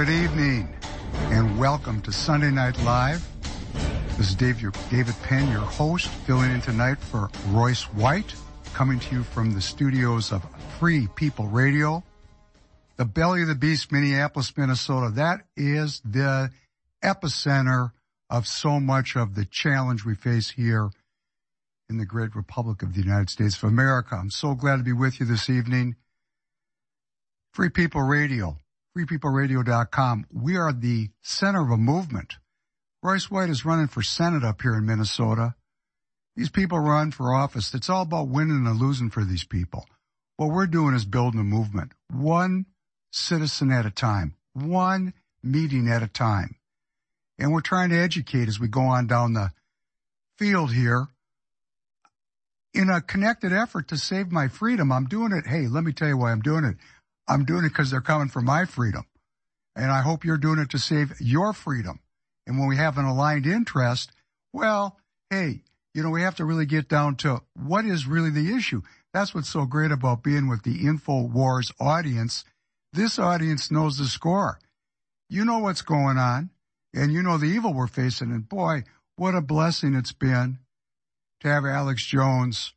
Good evening, and welcome to Sunday Night Live. This is David Penn, your host, filling in tonight for Royce White, coming to you from the studios of Free People Radio, the belly of the beast, Minneapolis, Minnesota. That is the epicenter of so much of the challenge we face here in the great Republic of the United States of America. I'm so glad to be with you this evening. Free People Radio, freepeopleradio.com. We are the center of a movement. Royce White is running for Senate up here in Minnesota. These people run for office. It's all about winning and losing for these people. What we're doing is building a movement, one citizen at a time, one meeting at a time. And we're trying to educate as we go on down the field here in a connected effort to save my freedom. I'm doing it. Hey, let me tell you why I'm doing it. I'm doing it because they're coming for my freedom. And I hope you're doing it to save your freedom. And when we have an aligned interest, well, hey, we have to really get down to what is really the issue. That's what's so great about being with the InfoWars audience. This audience knows the score. You know what's going on, and you know the evil we're facing. And boy, what a blessing it's been to have Alex Jones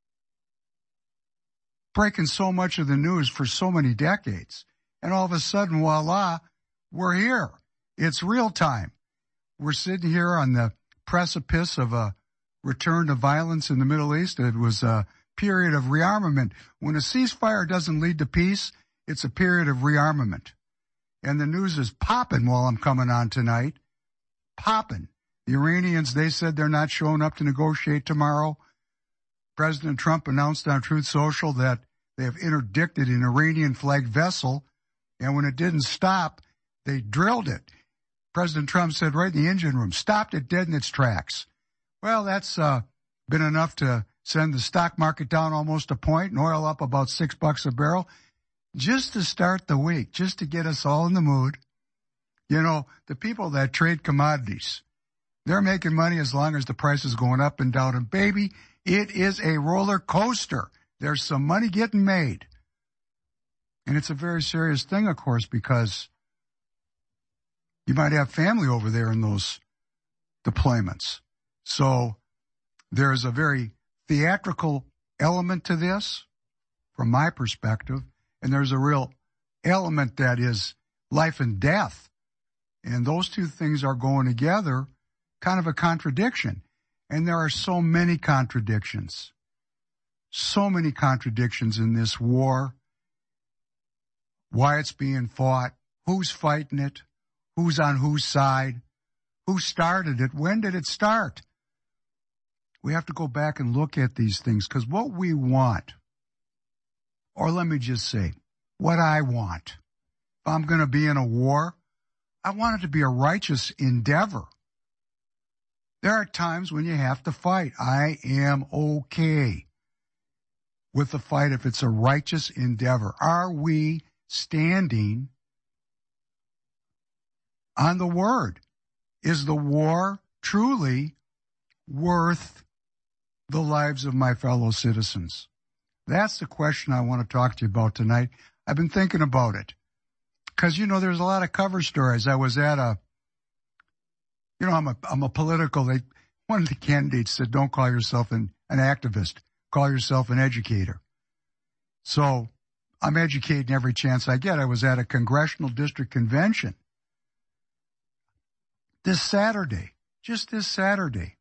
breaking so much of the news for so many decades. And all of a sudden, voila, we're here. It's real time. We're sitting here on the precipice of a return to violence in the Middle East. It was a period of rearmament. When a ceasefire doesn't lead to peace, it's a period of rearmament. And the news is popping while I'm coming on tonight. Popping. The Iranians, they said they're not showing up to negotiate tomorrow. President Trump announced on Truth Social that they have interdicted an Iranian-flagged vessel, and when it didn't stop, they drilled it. President Trump said right in the engine room, stopped it dead in its tracks. Well, that's been enough to send the stock market down almost a point and oil up about $6 a barrel just to start the week, just to get us all in the mood. The people that trade commodities, they're making money as long as the price is going up and down. And baby, it is a roller coaster. There's some money getting made. And it's a very serious thing, of course, because you might have family over there in those deployments. So there's a very theatrical element to this from my perspective. And there's a real element that is life and death. And those two things are going together, kind of a contradiction. And there are so many contradictions in this war, why it's being fought, who's fighting it, who's on whose side, who started it, when did it start? We have to go back and look at these things, because what we want, or let me just say, what I want, if I'm going to be in a war, I want it to be a righteous endeavor. There are times when you have to fight. I am okay with the fight if it's a righteous endeavor. Are we standing on the word? Is the war truly worth the lives of my fellow citizens? That's the question I want to talk to you about tonight. I've been thinking about it because, there's a lot of cover stories. I was at I'm a political, one of the candidates said, don't call yourself an activist, call yourself an educator. So I'm educating every chance I get. I was at a congressional district convention just this Saturday.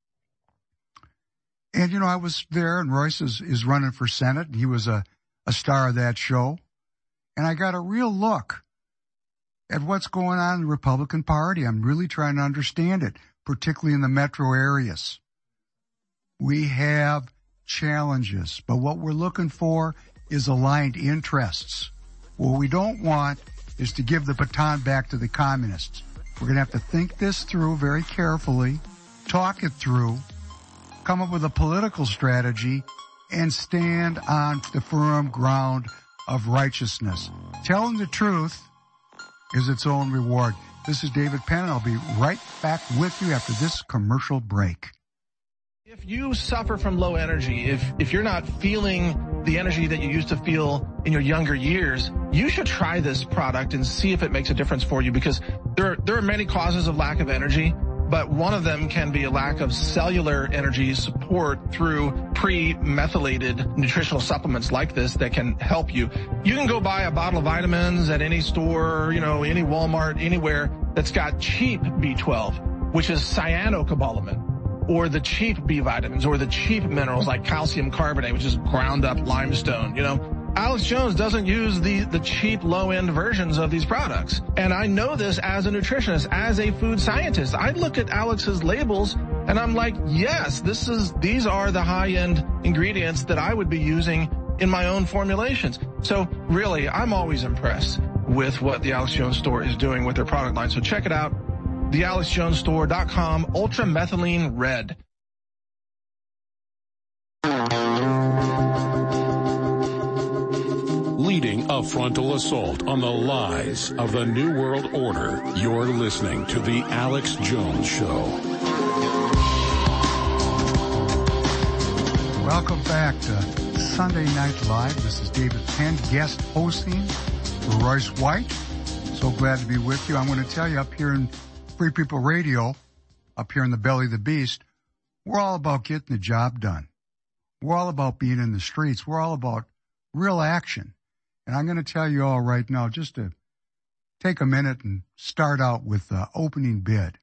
And, I was there, and Royce is running for Senate, and he was a star of that show. And I got a real look at what's going on in the Republican Party. I'm really trying to understand it, particularly in the metro areas. We have challenges, but what we're looking for is aligned interests. What we don't want is to give the baton back to the communists. We're going to have to think this through very carefully, talk it through, come up with a political strategy, and stand on the firm ground of righteousness. Telling the truth is its own reward. This is David Penn, and I'll be right back with you after this commercial break. If you suffer from low energy, if you're not feeling the energy that you used to feel in your younger years, you should try this product and see if it makes a difference for you, because there are many causes of lack of energy, but one of them can be a lack of cellular energy support through pre-methylated nutritional supplements like this that can help you. You can go buy a bottle of vitamins at any store, any Walmart, anywhere that's got cheap B12, which is cyanocobalamin, or the cheap B vitamins, or the cheap minerals like calcium carbonate, which is ground up limestone, Alex Jones doesn't use the cheap low-end versions of these products. And I know this as a nutritionist, as a food scientist. I look at Alex's labels and I'm like, yes, these are the high-end ingredients that I would be using in my own formulations. So really, I'm always impressed with what the Alex Jones store is doing with their product line. So check it out, thealexjonesstore.com, Ultra Methylene Red. Leading a frontal assault on the lies of the New World Order. You're listening to The Alex Jones Show. Welcome back to Sunday Night Live. This is David Penn, guest hosting for Royce White. So glad to be with you. I'm going to tell you, up here in Free People Radio, up here in the belly of the beast, we're all about getting the job done. We're all about being in the streets. We're all about real action. And I'm going to tell you all right now, just to take a minute and start out with the opening bid.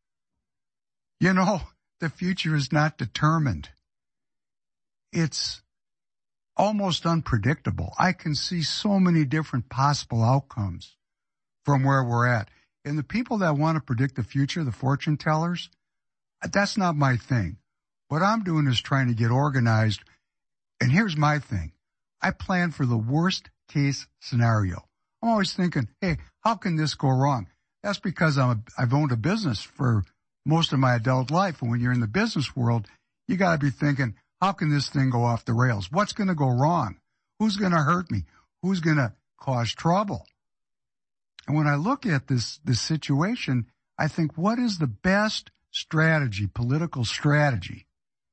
The future is not determined. It's almost unpredictable. I can see so many different possible outcomes from where we're at. And the people that want to predict the future, the fortune tellers, that's not my thing. What I'm doing is trying to get organized. And here's my thing. I plan for the worst case scenario. I'm always thinking, hey, how can this go wrong? That's because I've owned a business for most of my adult life. And when you're in the business world, you got to be thinking, how can this thing go off the rails? What's going to go wrong? Who's going to hurt me? Who's going to cause trouble? And when I look at this situation, I think, what is the best strategy, political strategy,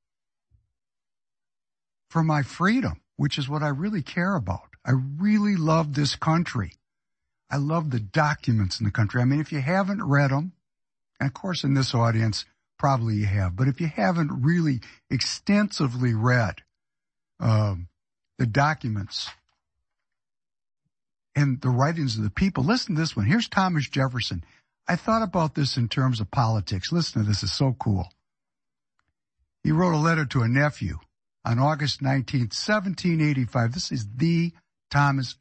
for my freedom, which is what I really care about? I really love this country. I love the documents in the country. I mean, if you haven't read them, and of course in this audience, probably you have, but if you haven't really extensively read the documents and the writings of the people, listen to this one. Here's Thomas Jefferson. I thought about this in terms of politics. Listen to this. It's so cool. He wrote a letter to a nephew on August 19th, 1785. This is the Thomas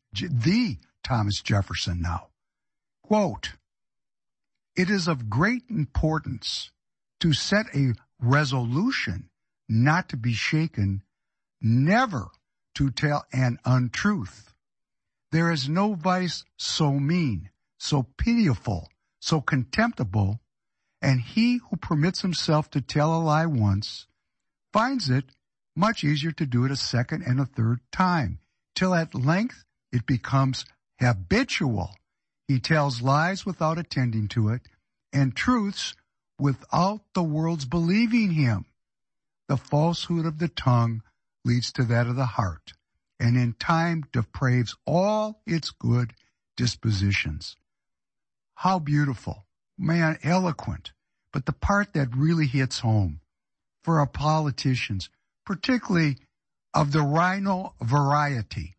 Jefferson now. Quote, "It is of great importance to set a resolution not to be shaken, never to tell an untruth. There is no vice so mean, so pitiable, so contemptible, and he who permits himself to tell a lie once finds it much easier to do it a second and a third time, till at length it becomes habitual. He tells lies without attending to it, and truths without the world's believing him. The falsehood of the tongue leads to that of the heart, and in time depraves all its good dispositions." How beautiful. Man, eloquent. But the part that really hits home for our politicians, particularly of the rhino variety,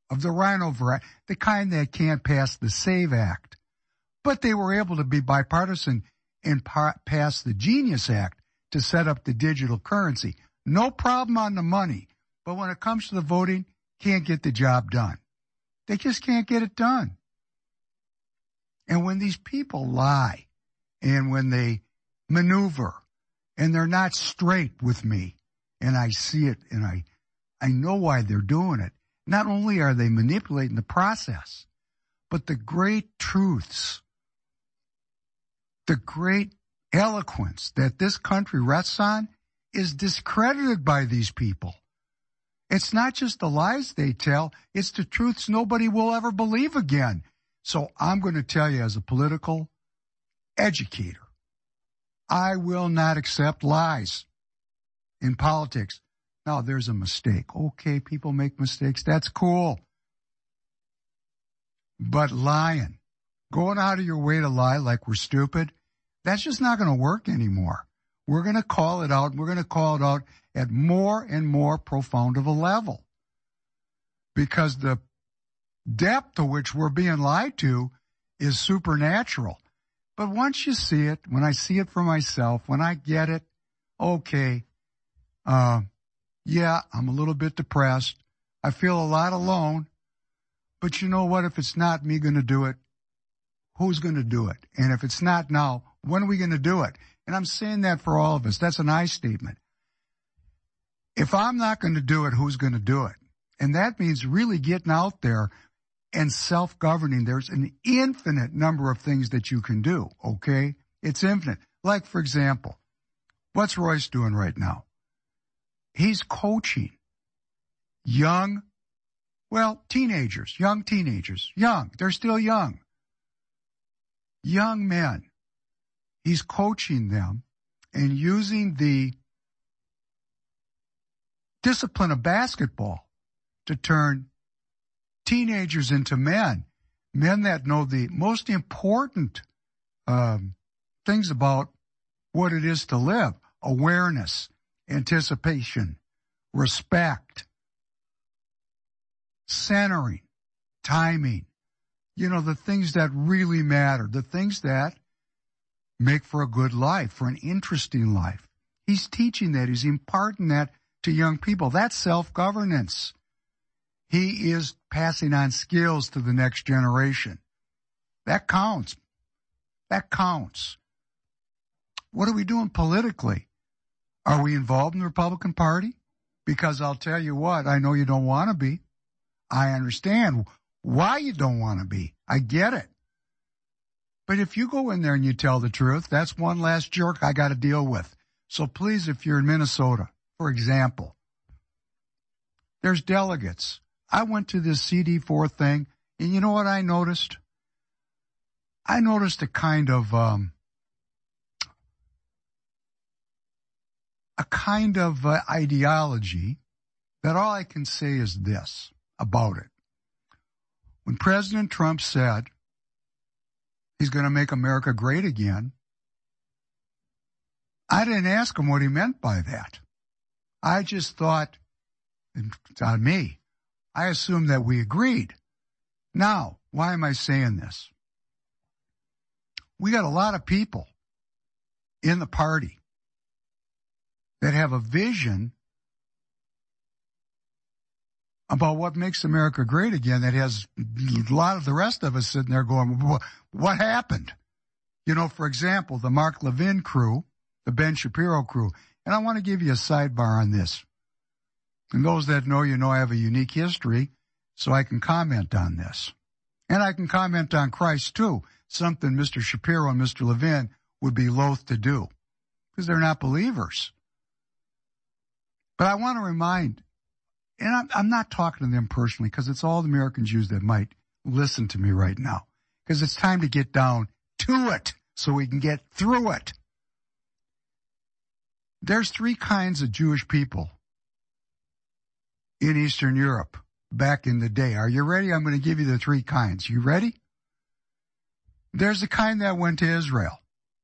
the kind that can't pass the SAVE Act, but they were able to be bipartisan and pass the Genius Act to set up the digital currency. No problem on the money, but when it comes to the voting, can't get the job done. They just can't get it done. And when these people lie, and when they maneuver, and they're not straight with me, and I see it, and I know why they're doing it, not only are they manipulating the process, but the great truths, the great eloquence that this country rests on is discredited by these people. It's not just the lies they tell, it's the truths nobody will ever believe again. So I'm going to tell you, as a political educator, I will not accept lies in politics. Now, there's a mistake. Okay, people make mistakes. That's cool. But lying, going out of your way to lie like we're stupid, that's just not going to work anymore. We're going to call it out. We're going to call it out at more and more profound of a level. Because the depth to which we're being lied to is supernatural. But once you see it, when I see it for myself, when I get it, okay, yeah, I'm a little bit depressed. I feel a lot alone. But you know what? If it's not me going to do it, who's going to do it? And if it's not now, when are we going to do it? And I'm saying that for all of us. That's an I statement. If I'm not going to do it, who's going to do it? And that means really getting out there and self-governing. There's an infinite number of things that you can do, okay? It's infinite. Like, for example, what's Royce doing right now? He's coaching young teenagers, young. They're still young. Young men. He's coaching them and using the discipline of basketball to turn teenagers into men that know the most important things about what it is to live: awareness, anticipation, respect, centering, timing. You know, the things that really matter, the things that make for a good life, for an interesting life. He's teaching that. He's imparting that to young people. That's self-governance. He is passing on skills to the next generation. That counts. That counts. What are we doing politically? Are we involved in the Republican Party? Because I'll tell you what, I know you don't want to be. I understand why you don't want to be. I get it. But if you go in there and you tell the truth, that's one last jerk I got to deal with. So please, if you're in Minnesota, for example, there's delegates. I went to this CD4 thing, and you know what I noticed? I noticed a kind of ideology that all I can say is this about it. When President Trump said he's going to make America great again, I didn't ask him what he meant by that. I just thought, it's on me, I assumed that we agreed. Now, why am I saying this? We got a lot of people in the party that have a vision about what makes America great again that has a lot of the rest of us sitting there going, what happened? You know, for example, the Mark Levin crew, the Ben Shapiro crew. And I want to give you a sidebar on this. And those that know, you know I have a unique history, so I can comment on this. And I can comment on Christ, too, something Mr. Shapiro and Mr. Levin would be loath to do, because they're not believers. But I want to remind, and I'm not talking to them personally, because it's all the American Jews that might listen to me right now, because it's time to get down to it so we can get through it. There's three kinds of Jewish people in Eastern Europe back in the day. Are you ready? I'm going to give you the three kinds. You ready? There's the kind that went to Israel.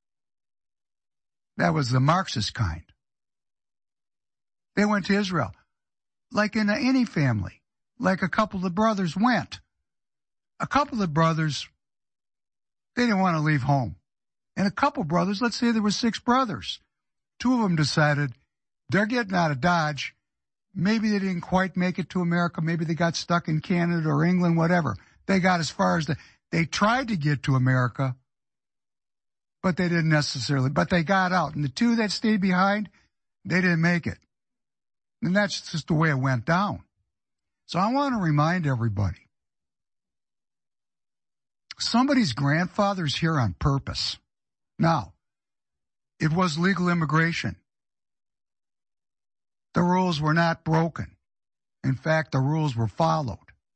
That was the Marxist kind. They went to Israel. Like in any family, like a couple of the brothers went. A couple of the brothers, they didn't want to leave home. And a couple brothers, let's say there were 6 brothers. 2 of them decided they're getting out of Dodge. Maybe they didn't quite make it to America. Maybe they got stuck in Canada or England, whatever. They got as far as they tried to get to America, but they didn't necessarily. But they got out. And the 2 that stayed behind, they didn't make it. And that's just the way it went down. So I want to remind everybody, somebody's grandfather's here on purpose. Now, it was legal immigration. The rules were not broken. In fact, the rules were followed.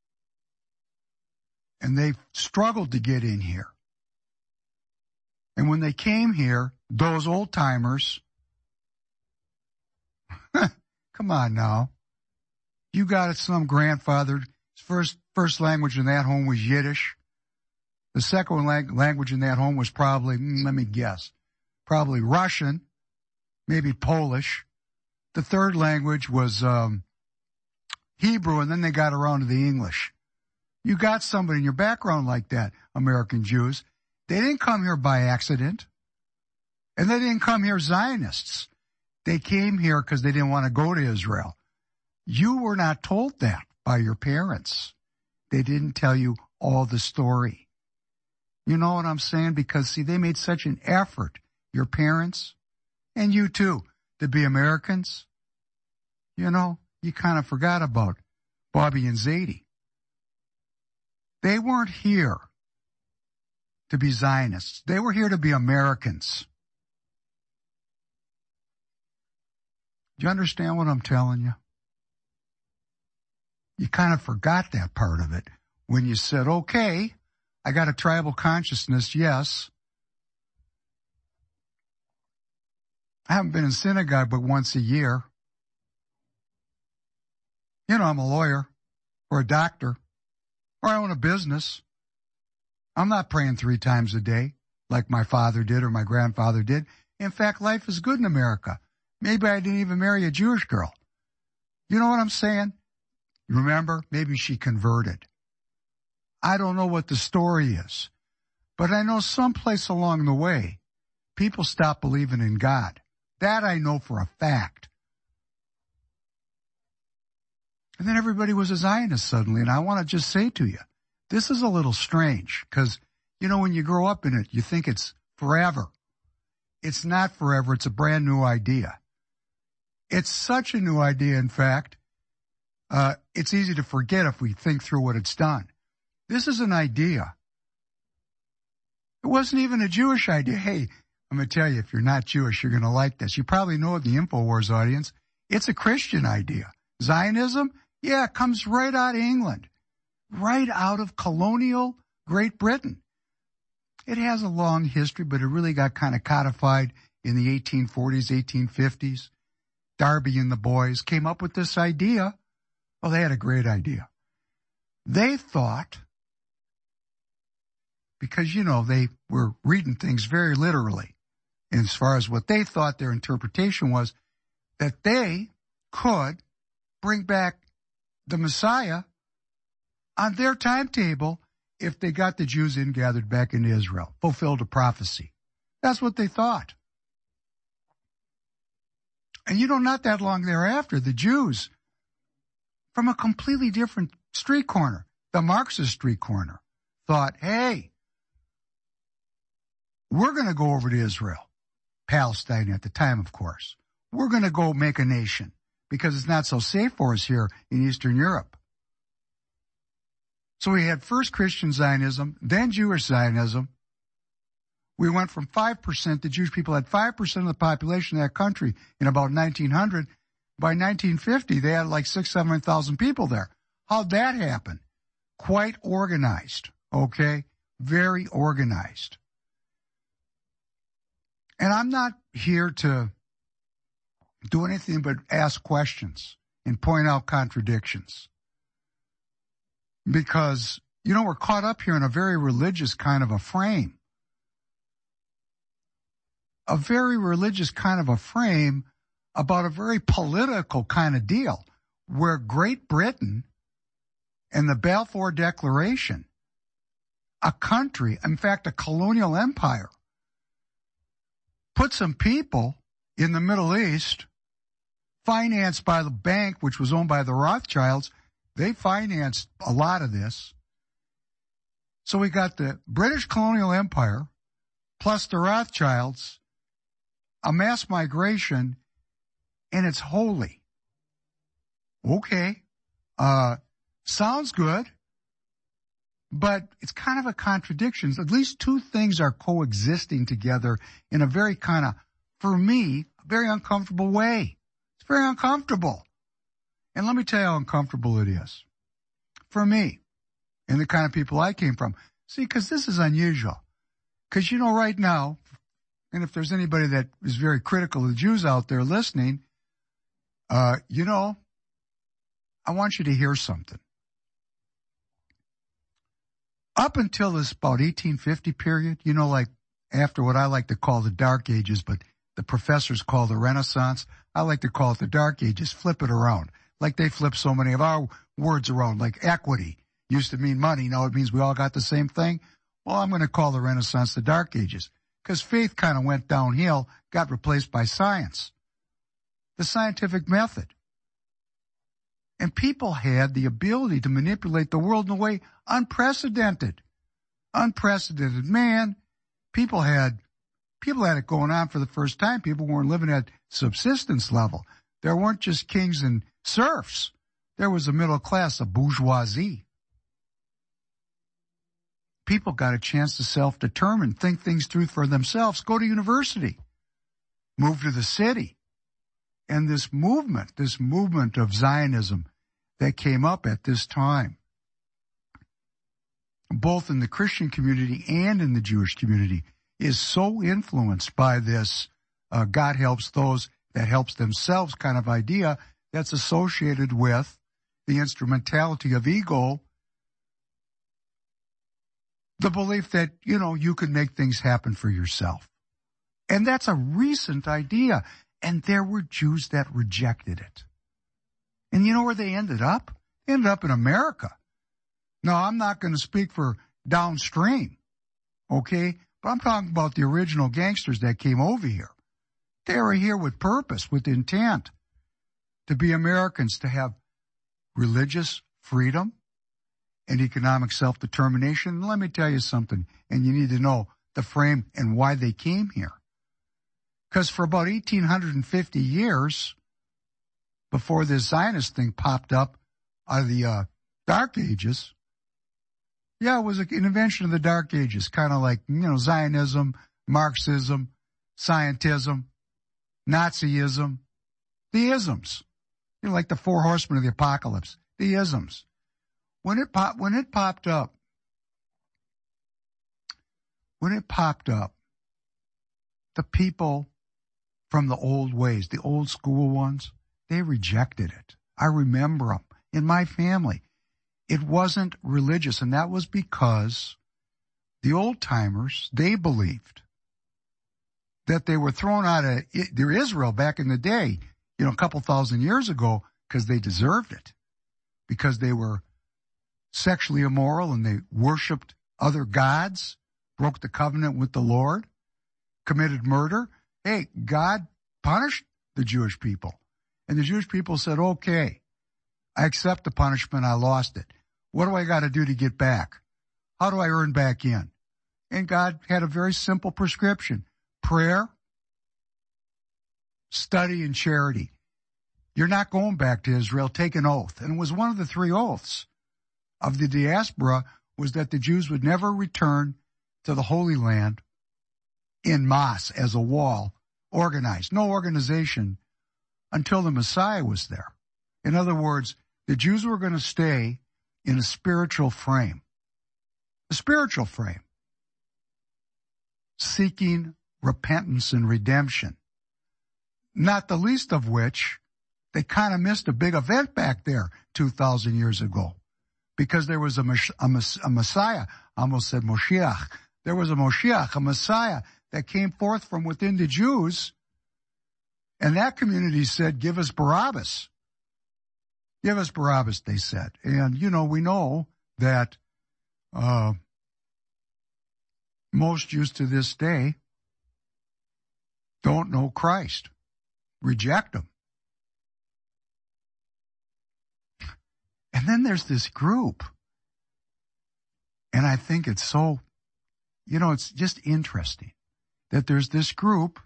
And they struggled to get in here. And when they came here, those old-timers, Come on now. You got it, some grandfather. His first language in that home was Yiddish. The second language in that home was probably, let me guess, probably Russian, maybe Polish. The third language was Hebrew, and then they got around to the English. You got somebody in your background like that, American Jews. They didn't come here by accident. And they didn't come here Zionists. They came here because they didn't want to go to Israel. You were not told that by your parents. They didn't tell you all the story. You know what I'm saying? Because, see, they made such an effort, your parents, and you too, to be Americans. You know, you kind of forgot about Bobby and Zadie. They weren't here to be Zionists. They were here to be Americans. Do you understand what I'm telling you? You kind of forgot that part of it when you said, okay, I got a tribal consciousness, yes. I haven't been in synagogue but once a year. You know, I'm a lawyer or a doctor or I own a business. I'm not praying 3 times a day like my father did or my grandfather did. In fact, life is good in America. Maybe I didn't even marry a Jewish girl. You know what I'm saying? Remember? Maybe she converted. I don't know what the story is, but I know someplace along the way, people stopped believing in God. That I know for a fact. And then everybody was a Zionist suddenly, and I want to just say to you, this is a little strange, because, you know, when you grow up in it, you think it's forever. It's not forever. It's a brand new idea. It's such a new idea, in fact, it's easy to forget if we think through what it's done. This is an idea. It wasn't even a Jewish idea. Hey, I'm going to tell you, if you're not Jewish, you're going to like this. You probably know it in the InfoWars audience. It's a Christian idea. Zionism, yeah, it comes right out of England, right out of colonial Great Britain. It has a long history, but it really got kind of codified in the 1840s, 1850s. Darby and the boys came up with this idea. Well, they had a great idea. They thought, because, you know, they were reading things very literally, as far as what they thought their interpretation was, that they could bring back the Messiah on their timetable if they got the Jews gathered back into Israel, fulfilled a prophecy. That's what they thought. And you know, not that long thereafter, the Jews, from a completely different street corner, the Marxist street corner, thought, hey, we're going to go over to Israel, Palestine at the time, of course. We're going to go make a nation because it's not so safe for us here in Eastern Europe. So we had first Christian Zionism, then Jewish Zionism. We went from 5%, the Jewish people had 5% of the population of that country in about 1900. By 1950, they had like 600,000 people there. How'd that happen? Quite organized, okay? Very organized. And I'm not here to do anything but ask questions and point out contradictions. Because, you know, we're caught up here in a very religious kind of a frame. A very religious kind of a frame about a very political kind of deal where Great Britain and the Balfour Declaration, a country, in fact, a colonial empire, put some people in the Middle East, financed by the bank, which was owned by the Rothschilds. They financed a lot of this. So we got the British colonial empire plus the Rothschilds, a mass migration, and it's holy. Okay. Sounds good, but it's kind of a contradiction. At least two things are coexisting together in a very kind of, for me, very uncomfortable way. It's very uncomfortable. And let me tell you how uncomfortable it is. For me, and the kind of people I came from. See, because this is unusual. Because, you know, right now, and if there's anybody that is very critical of the Jews out there listening, You know, I want you to hear something. Up until this about 1850 period, you know, like after what I like to call the Dark Ages, but the professors call the Renaissance, I like to call it the Dark Ages. Flip it around. Like they flip so many of our words around, like equity used to mean money. Now it means we all got the same thing. Well, I'm going to call the Renaissance the Dark Ages because faith kind of went downhill, got replaced by science, the scientific method. And people had the ability to manipulate the world in a way unprecedented. Unprecedented. Man, people had it going on for the first time. People weren't living at subsistence level. There weren't just kings and serfs. There was a middle class, a bourgeoisie. People got a chance to self-determine, think things through for themselves, go to university, move to the city. And this movement of Zionism that came up at this time, both in the Christian community and in the Jewish community, is so influenced by this God helps those that helps themselves kind of idea that's associated with the instrumentality of ego, the belief that, you know, you can make things happen for yourself. And that's a recent idea. And there were Jews that rejected it. And you know where they ended up? They ended up in America. Now, I'm not going to speak for downstream, okay? But I'm talking about the original gangsters that came over here. They were here with purpose, with intent to be Americans, to have religious freedom and economic self-determination. And let me tell you something, and you need to know the frame and why they came here. Because for about 1,850 years, before this Zionist thing popped up out of the Dark Ages, yeah, it was an invention of the Dark Ages, kind of like, you know, Zionism, Marxism, scientism, Nazism, the isms. You know, like the four horsemen of the apocalypse, the isms. When it popped up, the people from the old ways, the old school ones, they rejected it. I remember them in my family. It wasn't religious, and that was because the old-timers, they believed that they were thrown out of their Israel back in the day, you know, a couple thousand years ago, because they deserved it, because they were sexually immoral and they worshipped other gods, broke the covenant with the Lord, committed murder. Hey, God punished the Jewish people. And the Jewish people said, okay, I accept the punishment. I lost it. What do I got to do to get back? How do I earn back in? And God had a very simple prescription: prayer, study, and charity. You're not going back to Israel. Take an oath. And it was one of the three oaths of the diaspora, was that the Jews would never return to the Holy Land in mass as a wall, organized, no organization, until the Messiah was there. In other words, the Jews were going to stay in a spiritual frame, seeking repentance and redemption, not the least of which they kind of missed a big event back there 2,000 years ago, because there was a Messiah, I almost said Moshiach. There was a Moshiach, a Messiah that came forth from within the Jews, and that community said, give us Barabbas. Give us Barabbas, they said. And, you know, we know that most Jews to this day don't know Christ, reject him. And then there's this group, and I think it's so, you know, it's just interesting that there's this group,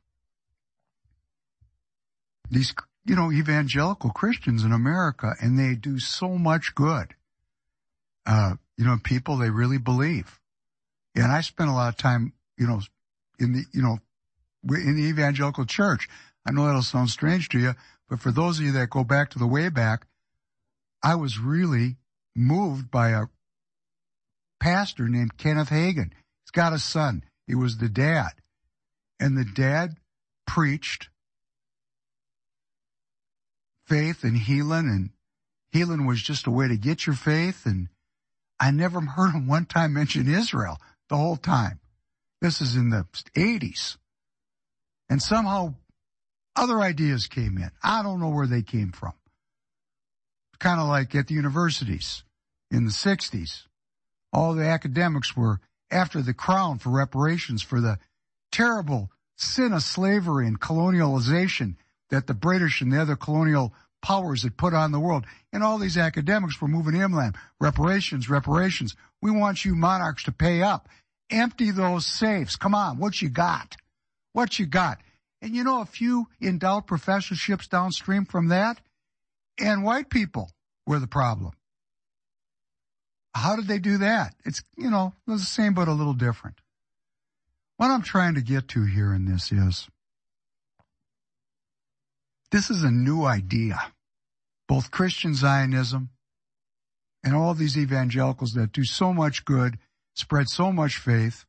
these, you know, evangelical Christians in America, and they do so much good. You know, people, they really believe. And I spent a lot of time, you know, in the evangelical church. I know that'll sound strange to you, but for those of you that go back to the way back, I was really moved by a pastor named Kenneth Hagin. He's got a son. He was the dad. And the dad preached faith and healing was just a way to get your faith. And I never heard him one time mention Israel the whole time. This is in the 80s. And somehow other ideas came in. I don't know where they came from. Kind of like at the universities in the 60s. All the academics were after the crown for reparations for the terrible sin of slavery and colonialization that the British and the other colonial powers had put on the world. And all these academics were moving inland. Reparations, reparations. We want you monarchs to pay up. Empty those safes. Come on, what you got? What you got? And you know, a few endowed professorships downstream from that, and white people were the problem. How did they do that? It's, you know, it was the same but a little different. What I'm trying to get to here in this is a new idea. Both Christian Zionism and all these evangelicals that do so much good, spread so much faith,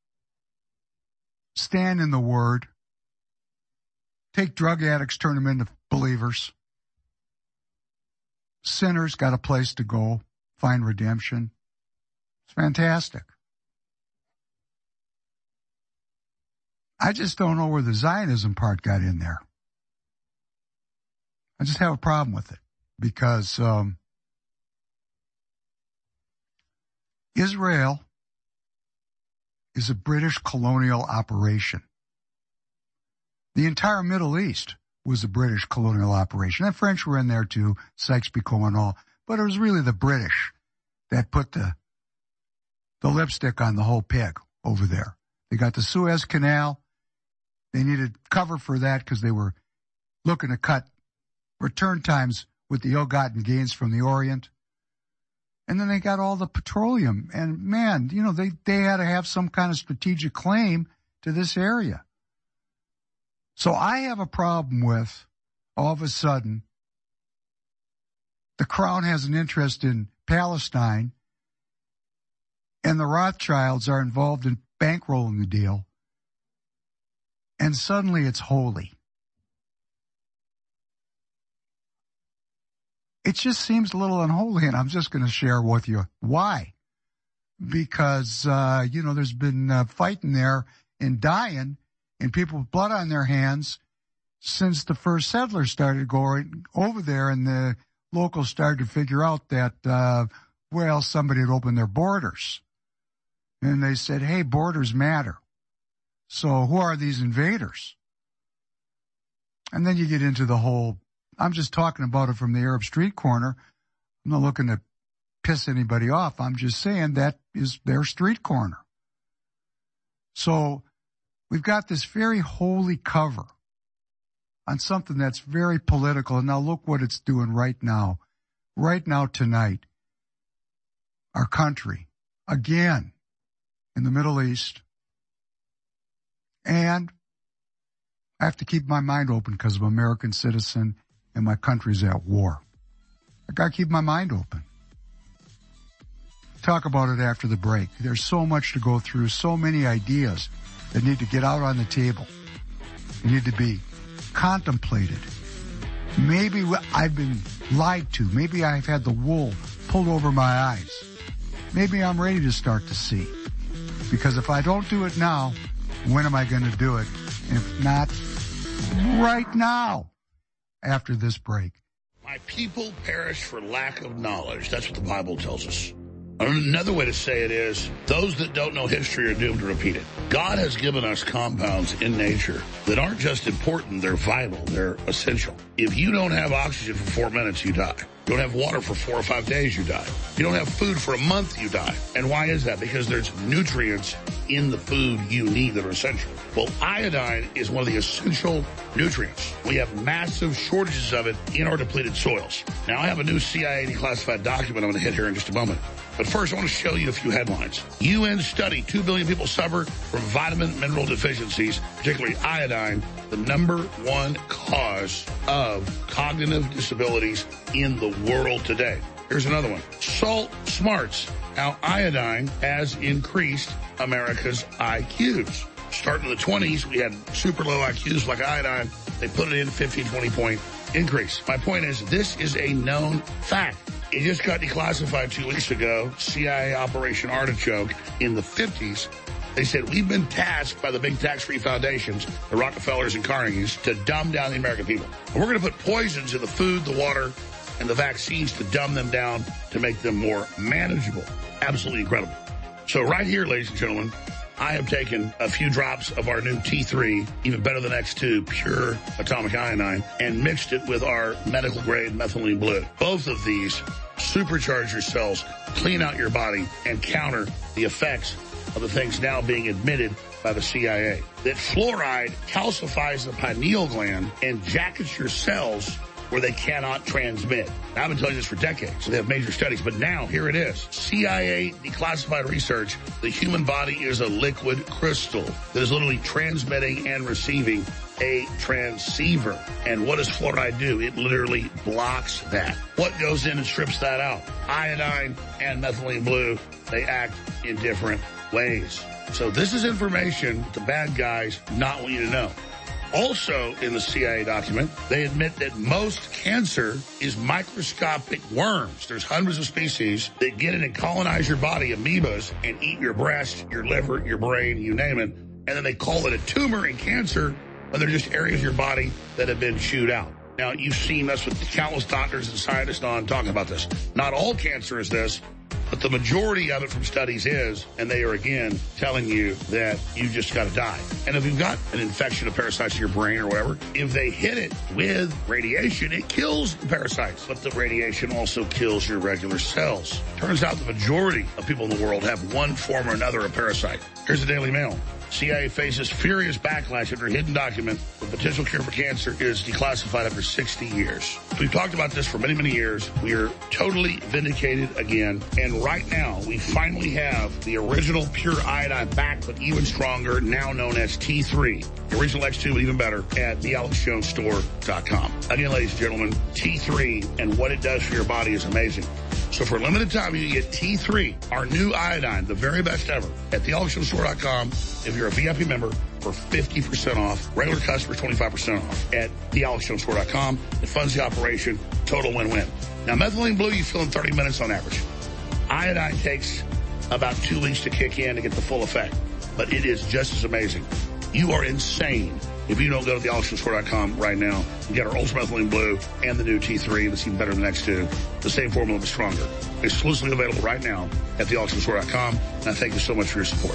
stand in the Word, take drug addicts, turn them into believers. Sinners got a place to go, find redemption. It's fantastic. I just don't know where the Zionism part got in there. I just have a problem with it because Israel is a British colonial operation. The entire Middle East was a British colonial operation. And French were in there too, Sykes-Picot and all. But it was really the British that put the lipstick on the whole pig over there. They got the Suez Canal. They needed cover for that because they were looking to cut return times with the ill-gotten gains from the Orient. And then they got all the petroleum. And man, you know, they had to have some kind of strategic claim to this area. So I have a problem with, all of a sudden, the Crown has an interest in Palestine, and the Rothschilds are involved in bankrolling the deal, and suddenly it's holy. It just seems a little unholy, and I'm just going to share with you why. Because, you know, there's been fighting there and dying, and people with blood on their hands since the first settlers started going over there, and the locals started to figure out that, well, somebody had opened their borders. And they said, hey, borders matter. So who are these invaders? And then you get into the whole, I'm just talking about it from the Arab street corner. I'm not looking to piss anybody off. I'm just saying that is their street corner. So we've got this very holy cover on something that's very political. And now look what it's doing right now. Right now, tonight, our country, again, in the Middle East. And I have to keep my mind open because I'm an American citizen and my country's at war. I got to keep my mind open. Talk about it after the break. There's so much to go through, so many ideas that need to get out on the table. They need to be contemplated. Maybe I've been lied to. Maybe I've had the wool pulled over my eyes. Maybe I'm ready to start to see. Because if I don't do it now, when am I going to do it? If not, right now, after this break. My people perish for lack of knowledge. That's what the Bible tells us. Another way to say it is, those that don't know history are doomed to repeat it. God has given us compounds in nature that aren't just important, they're vital, they're essential. If you don't have oxygen for 4 minutes, you die. You don't have water for 4 or 5 days, you die. You don't have food for a month, you die. And why is that? Because there's nutrients in the food you need that are essential. Well, iodine is one of the essential nutrients. We have massive shortages of it in our depleted soils. Now, I have a new CIA declassified document I'm going to hit here in just a moment. But first, I want to show you a few headlines. UN study, 2 billion people suffer from vitamin mineral deficiencies, particularly iodine, the #1 cause of cognitive disabilities in the world today. Here's another one. Salt smarts, how iodine has increased America's IQs. Starting in the 20s, we had super low IQs like iodine. They put it in 15, 20 point increase. My point is, this is a known fact. It just got declassified 2 weeks ago, CIA Operation Artichoke in the 50s. They said, we've been tasked by the big tax-free foundations, the Rockefellers and Carnegies, to dumb down the American people. And we're going to put poisons in the food, the water, and the vaccines to dumb them down to make them more manageable. Absolutely incredible. So right here, ladies and gentlemen, I have taken a few drops of our new T3, even better than X2, pure atomic iodine, and mixed it with our medical-grade methylene blue. Both of these supercharge your cells, clean out your body, and counter the effects of the things now being admitted by the CIA. That fluoride calcifies the pineal gland and jackets your cells where they cannot transmit. Now, I've been telling you this for decades. They have major studies, but now here it is. CIA declassified research. The human body is a liquid crystal that is literally transmitting and receiving a transceiver. And what does fluoride do? It literally blocks that. What goes in and strips that out? Iodine and methylene blue, they act in different ways. So this is information the bad guys not want you to know. Also in the CIA document, they admit that most cancer is microscopic worms. There's hundreds of species that get in and colonize your body, amoebas, and eat your breast, your liver, your brain, you name it. And then they call it a tumor in cancer when they're just areas of your body that have been chewed out. Now, you've seen us with countless doctors and scientists on talking about this. Not all cancer is this, but the majority of it from studies is, and they are again telling you that you just got to die. And if you've got an infection of parasites in your brain or whatever, if they hit it with radiation, it kills the parasites. But the radiation also kills your regular cells. Turns out the majority of people in the world have one form or another of parasite. Here's the Daily Mail. CIA faces furious backlash after a hidden document. The potential cure for cancer is declassified after 60 years. We've talked about this for many, many years. We are totally vindicated again. And right now, we finally have the original pure iodine back, but even stronger, now known as T3. The original X2, but even better, at thealexjonesstore.com. Again, ladies and gentlemen, T3 and what it does for your body is amazing. So for a limited time, you get T3, our new iodine, the very best ever, at thealexjonesstore.com. If you're a VIP member, for 50% off. Regular customers, 25% off at thealexjonesstore.com. It funds the operation. Total win-win. Now, methylene blue, you fill in 30 minutes on average. Iodine takes about 2 weeks to kick in to get the full effect, but it is just as amazing. You are insane if you don't go to thealexjonesstore.com right now and get our Ultra Methylene Blue and the new T3 that's even better than the next two. The same formula, but stronger. Exclusively available right now at thealexjonesstore.com. And I thank you so much for your support.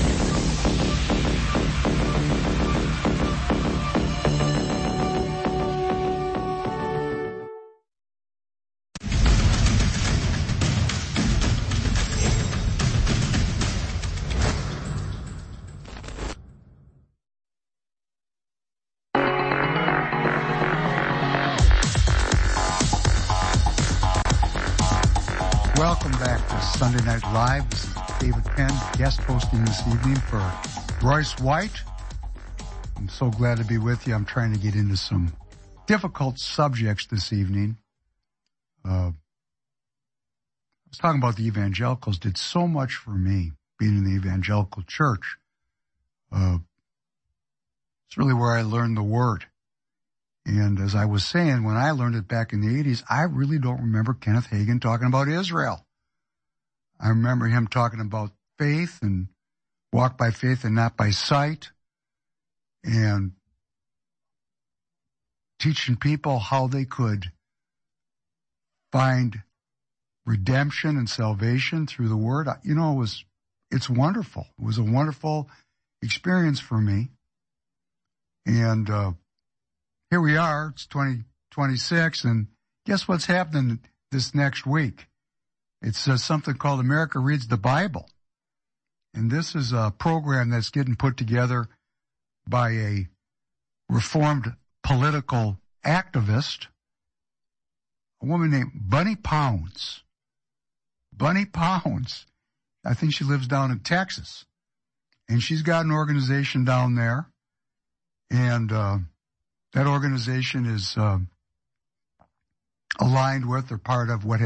Welcome back to Sunday Night Live. This is David Penn, guest hosting this evening for Royce White. I'm so glad to be with you. I'm trying to get into some difficult subjects this evening. I was talking about the evangelicals did so much for me, being in the evangelical church. It's really where I learned the word. And as I was saying, when I learned it back in the 80s, I really don't remember Kenneth Hagin talking about Israel. I remember him talking about faith and walk by faith and not by sight, and teaching people how they could find redemption and salvation through the word. You know, it's wonderful. It was a wonderful experience for me. And here we are, it's 2026, and guess what's happening this next week? It's something called America Reads the Bible. And this is a program that's getting put together by a reformed political activist, a woman named Bunny Pounds. Bunny Pounds. I think she lives down in Texas. And she's got an organization down there. And that organization is aligned with or part of what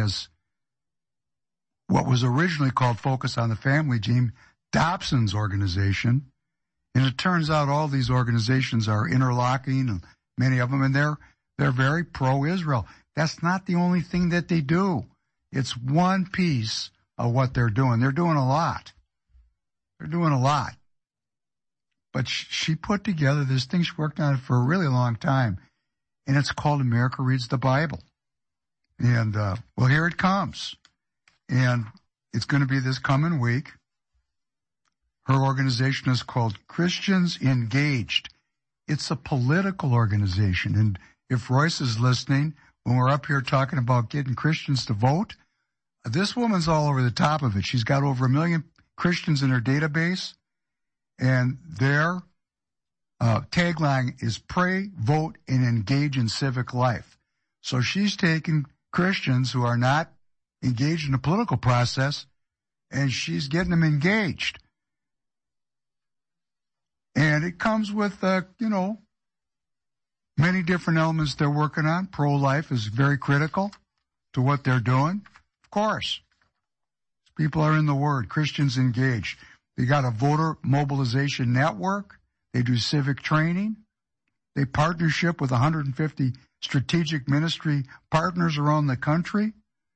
was originally called Focus on the Family, Jim Dobson's organization. And it turns out all these organizations are interlocking, many of them, and they're They're very pro-Israel. That's not the only thing that they do. It's one piece of what they're doing. They're doing a lot. They're doing a lot. But she put together this thing. She worked on it for a really long time. And it's called America Reads the Bible. And, well, here it comes. And it's going to be this coming week. Her organization is called Christians Engaged. It's a political organization. And if Royce is listening, when we're up here talking about getting Christians to vote, this woman's all over the top of it. She's got over 1 million Christians in her database. And their tagline is pray, vote, and engage in civic life. So she's taking Christians who are not engaged in the political process, and she's getting them engaged. And it comes with, many different elements they're working on. Pro-life is very critical to what they're doing. Of course, people are in the Word. Christians Engaged. They got a voter mobilization network. They do civic training. They partnership with 150 strategic ministry partners around the country.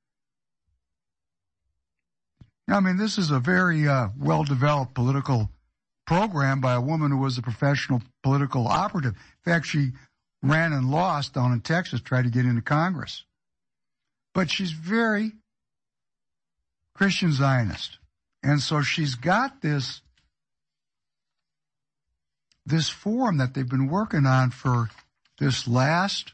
I mean, this is a very well-developed political program by a woman who was a professional political operative. In fact, she ran and lost down in Texas, tried to get into Congress. But she's very Christian Zionist. And so she's got this forum that they've been working on for this last,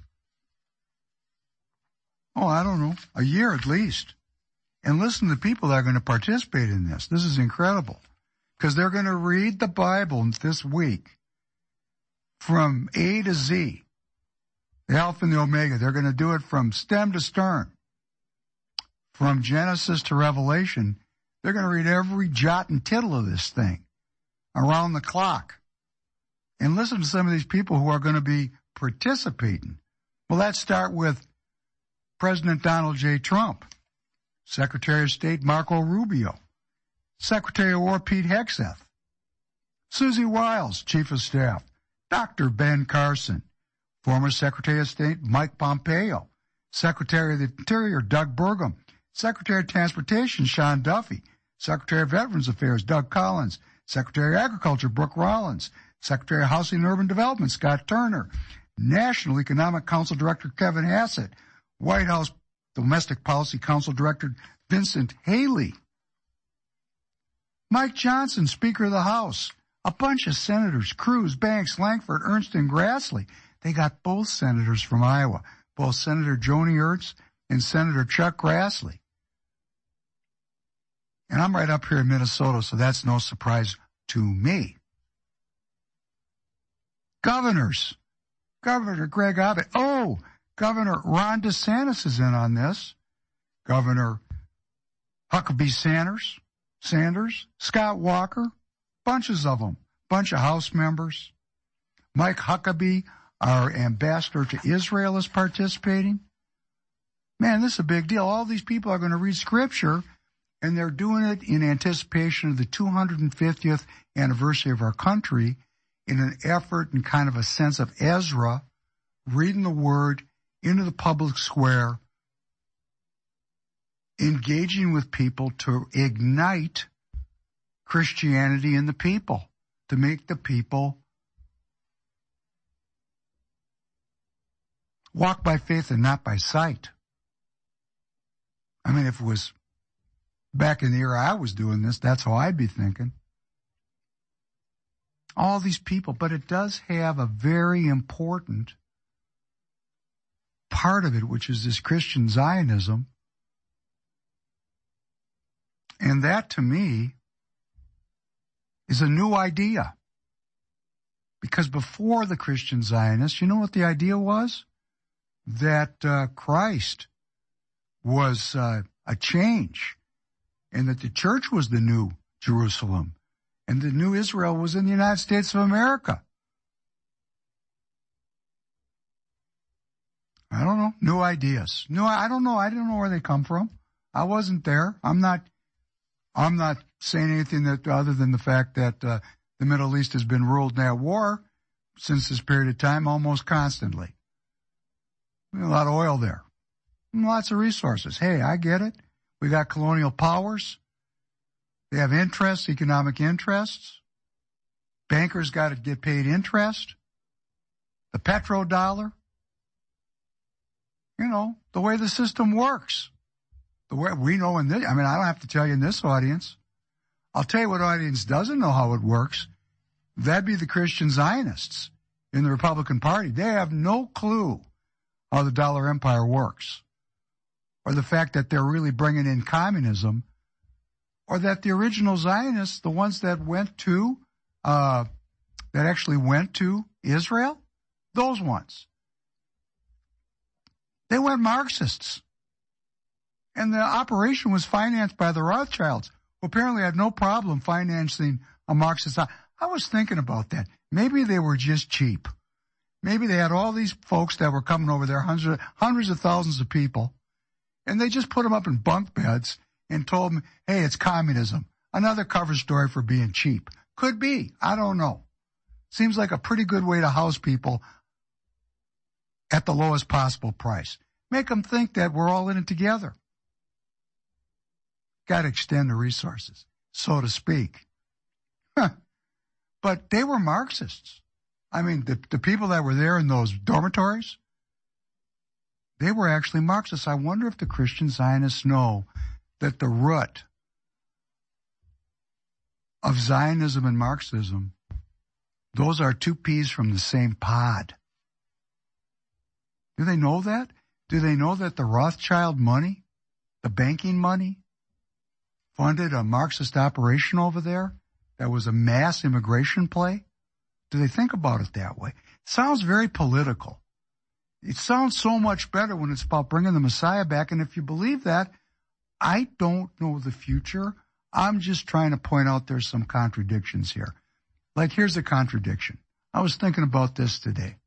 a year at least. And listen to the people that are going to participate in this. This is incredible. Because they're going to read the Bible this week from A to Z, the Alpha and the Omega. They're going to do it from stem to stern, from Genesis to Revelation. They're going to read every jot and tittle of this thing around the clock. And listen to some of these people who are going to be participating. Well, let's start with President Donald J. Trump, Secretary of State Marco Rubio, Secretary of War Pete Hegseth, Susie Wiles, Chief of Staff, Dr. Ben Carson, former Secretary of State Mike Pompeo, Secretary of the Interior Doug Burgum, Secretary of Transportation Sean Duffy, Secretary of Veterans Affairs Doug Collins, Secretary of Agriculture Brooke Rollins, Secretary of Housing and Urban Development Scott Turner, National Economic Council Director Kevin Hassett, White House Domestic Policy Council Director Vincent Haley, Mike Johnson, Speaker of the House, a bunch of senators, Cruz, Banks, Lankford, Ernst, and Grassley. They got both senators from Iowa, both Senator Joni Ernst and Senator Chuck Grassley. And I'm right up here in Minnesota, so that's no surprise to me. Governors. Governor Greg Abbott. Oh, Governor Ron DeSantis is in on this. Governor Huckabee Sanders, Scott Walker, bunches of them, bunch of House members. Mike Huckabee, our ambassador to Israel, is participating. Man, this is a big deal. All these people are going to read Scripture, and they're doing it in anticipation of the 250th anniversary of our country in an effort and kind of a sense of Ezra, reading the Word into the public square, engaging with people to ignite Christianity in the people, to make the people walk by faith and not by sight. I mean, if it was back in the era I was doing this, that's how I'd be thinking. All these people, but it does have a very important part of it, which is this Christian Zionism. And that, to me, is a new idea. Because before the Christian Zionists, you know what the idea was? That Christ was a change, and that the church was the new Jerusalem, and the new Israel was in the United States of America. I don't know. New ideas. I don't know. I don't know where they come from. I wasn't there. I'm not saying anything that other than the fact that the Middle East has been ruled at war since this period of time almost constantly. A lot of oil there. Lots of resources. Hey, I get it. We got colonial powers. They have interests, economic interests. Bankers got to get paid interest. The petrodollar. You know, the way the system works. The way we know in this, I mean, I don't have to tell you in this audience. I'll tell you what audience doesn't know how it works. That'd be the Christian Zionists in the Republican Party. They have no clue how the dollar empire works, or the fact that they're really bringing in communism, or that the original Zionists, the ones that actually went to Israel, those ones, they went Marxists. And the operation was financed by the Rothschilds, who apparently had no problem financing a Marxist. I was thinking about that. Maybe they were just cheap. Maybe they had all these folks that were coming over there, hundreds of thousands of people, and they just put them up in bunk beds and told them, hey, it's communism. Another cover story for being cheap. Could be. I don't know. Seems like a pretty good way to house people at the lowest possible price. Make them think that we're all in it together. Got to extend the resources, so to speak. But they were Marxists. I mean, the people that were there in those dormitories, they were actually Marxists. I wonder if the Christian Zionists know that the root of Zionism and Marxism, those are two peas from the same pod. Do they know that? Do they know that the Rothschild money, the banking money, funded a Marxist operation over there that was a mass immigration play? Do they think about it that way? It sounds very political. It sounds so much better when it's about bringing the Messiah back. And if you believe that, I don't know the future. I'm just trying to point out there's some contradictions here. Like, here's a contradiction. I was thinking about this today.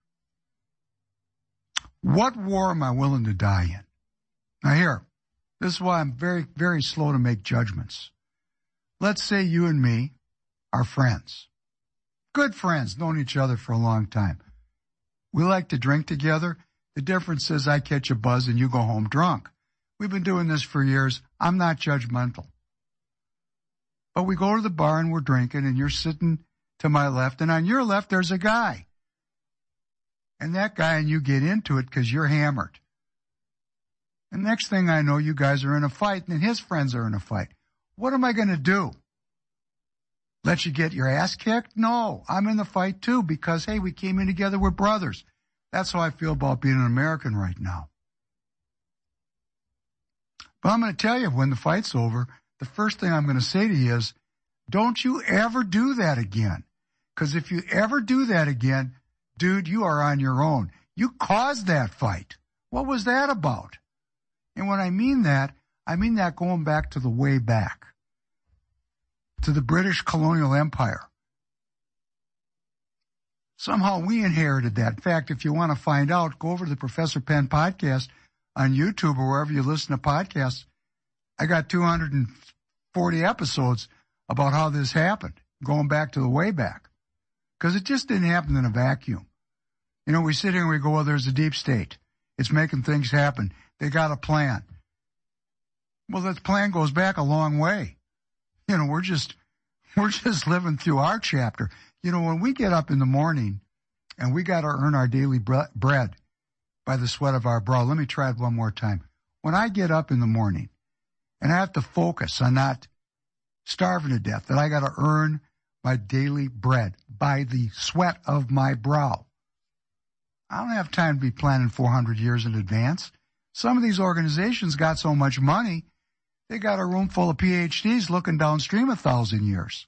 What war am I willing to die in? Now here, this is why I'm very, very slow to make judgments. Let's say you and me are friends. Good friends, known each other for a long time. We like to drink together. The difference is I catch a buzz and you go home drunk. We've been doing this for years. I'm not judgmental. But we go to the bar and we're drinking, and you're sitting to my left, and on your left there's a guy. And that guy and you get into it because you're hammered. And next thing I know, you guys are in a fight, and his friends are in a fight. What am I going to do? Let you get your ass kicked? No, I'm in the fight too because, hey, we came in together, we're brothers. That's how I feel about being an American right now. But I'm going to tell you, when the fight's over, the first thing I'm going to say to you is, don't you ever do that again. Because if you ever do that again, dude, you are on your own. You caused that fight. What was that about? And when I mean that going back to the way back, to the British colonial empire. Somehow we inherited that. In fact, if you want to find out, go over to the Professor Penn podcast on YouTube or wherever you listen to podcasts. I got 240 episodes about how this happened, going back to the way back. Because it just didn't happen in a vacuum. You know, we sit here and we go, well, there's a deep state. It's making things happen. They got a plan. Well, that plan goes back a long way. You know, we're just living through our chapter. You know, when we get up in the morning and we got to earn our daily bread by the sweat of our brow. Let me try it one more time. When I get up in the morning and I have to focus on not starving to death, that I got to earn my daily bread by the sweat of my brow. I don't have time to be planning 400 years in advance. Some of these organizations got so much money, they got a room full of PhDs looking downstream 1,000 years.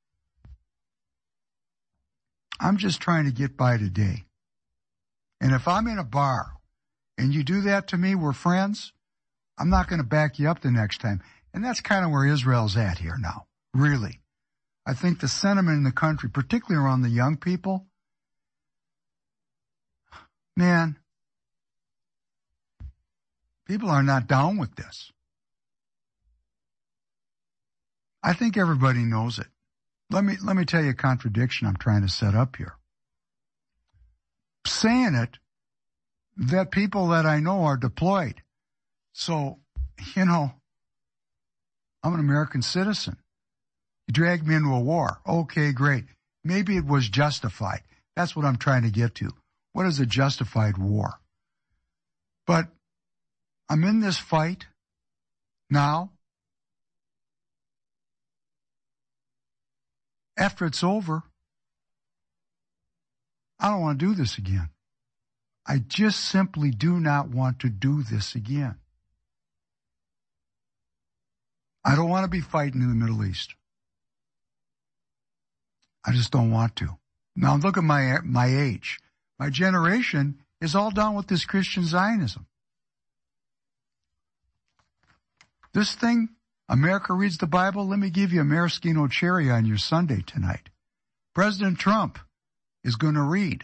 I'm just trying to get by today. And if I'm in a bar and you do that to me, we're friends, I'm not going to back you up the next time. And that's kind of where Israel's at here now, really. I think the sentiment in the country, particularly around the young people, man, people are not down with this. I think everybody knows it. Let me tell you a contradiction I'm trying to set up here. Saying it that people that I know are deployed. So, I'm an American citizen. You dragged me into a war. Okay, great. Maybe it was justified. That's what I'm trying to get to. What is a justified war? But I'm in this fight now. After it's over, I don't want to do this again. I just simply do not want to do this again. I don't want to be fighting in the Middle East. I just don't want to. Now look at my age. My generation is all done with this Christian Zionism. This thing, America reads the Bible. Let me give you a maraschino cherry on your Sunday tonight. President Trump is going to read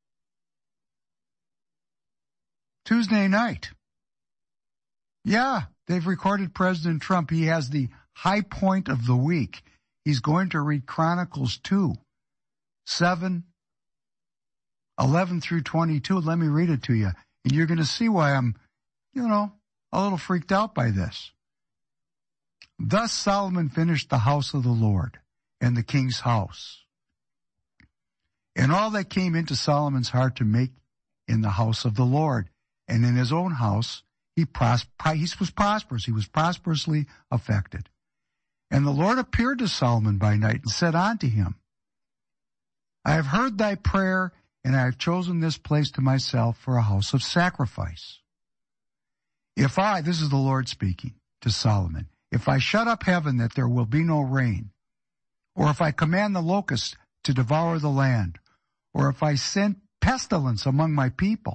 Tuesday night. Yeah, they've recorded President Trump. He has the high point of the week. He's going to read Chronicles 2, 7, 11 through 22. Let me read it to you. And you're going to see why I'm, a little freaked out by this. Thus Solomon finished the house of the Lord and the king's house, and all that came into Solomon's heart to make in the house of the Lord. And in his own house, he was prosperous. He was prosperously affected. And the Lord appeared to Solomon by night and said unto him, I have heard thy prayer, and I have chosen this place to myself for a house of sacrifice. This is the Lord speaking to Solomon, if I shut up heaven that there will be no rain, or if I command the locusts to devour the land, or if I send pestilence among my people,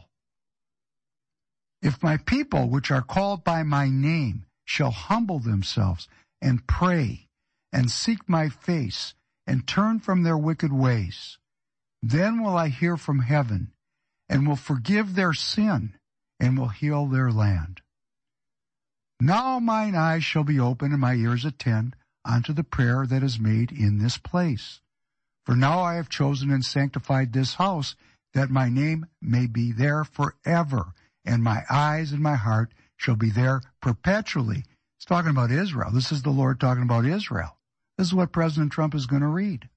if my people, which are called by my name, shall humble themselves and pray and seek my face and turn from their wicked ways, then will I hear from heaven and will forgive their sin and will heal their land. Now mine eyes shall be open and my ears attend unto the prayer that is made in this place. For now I have chosen and sanctified this house, that my name may be there forever, and my eyes and my heart shall be there perpetually. It's talking about Israel. This is the Lord talking about Israel. This is what President Trump is going to read.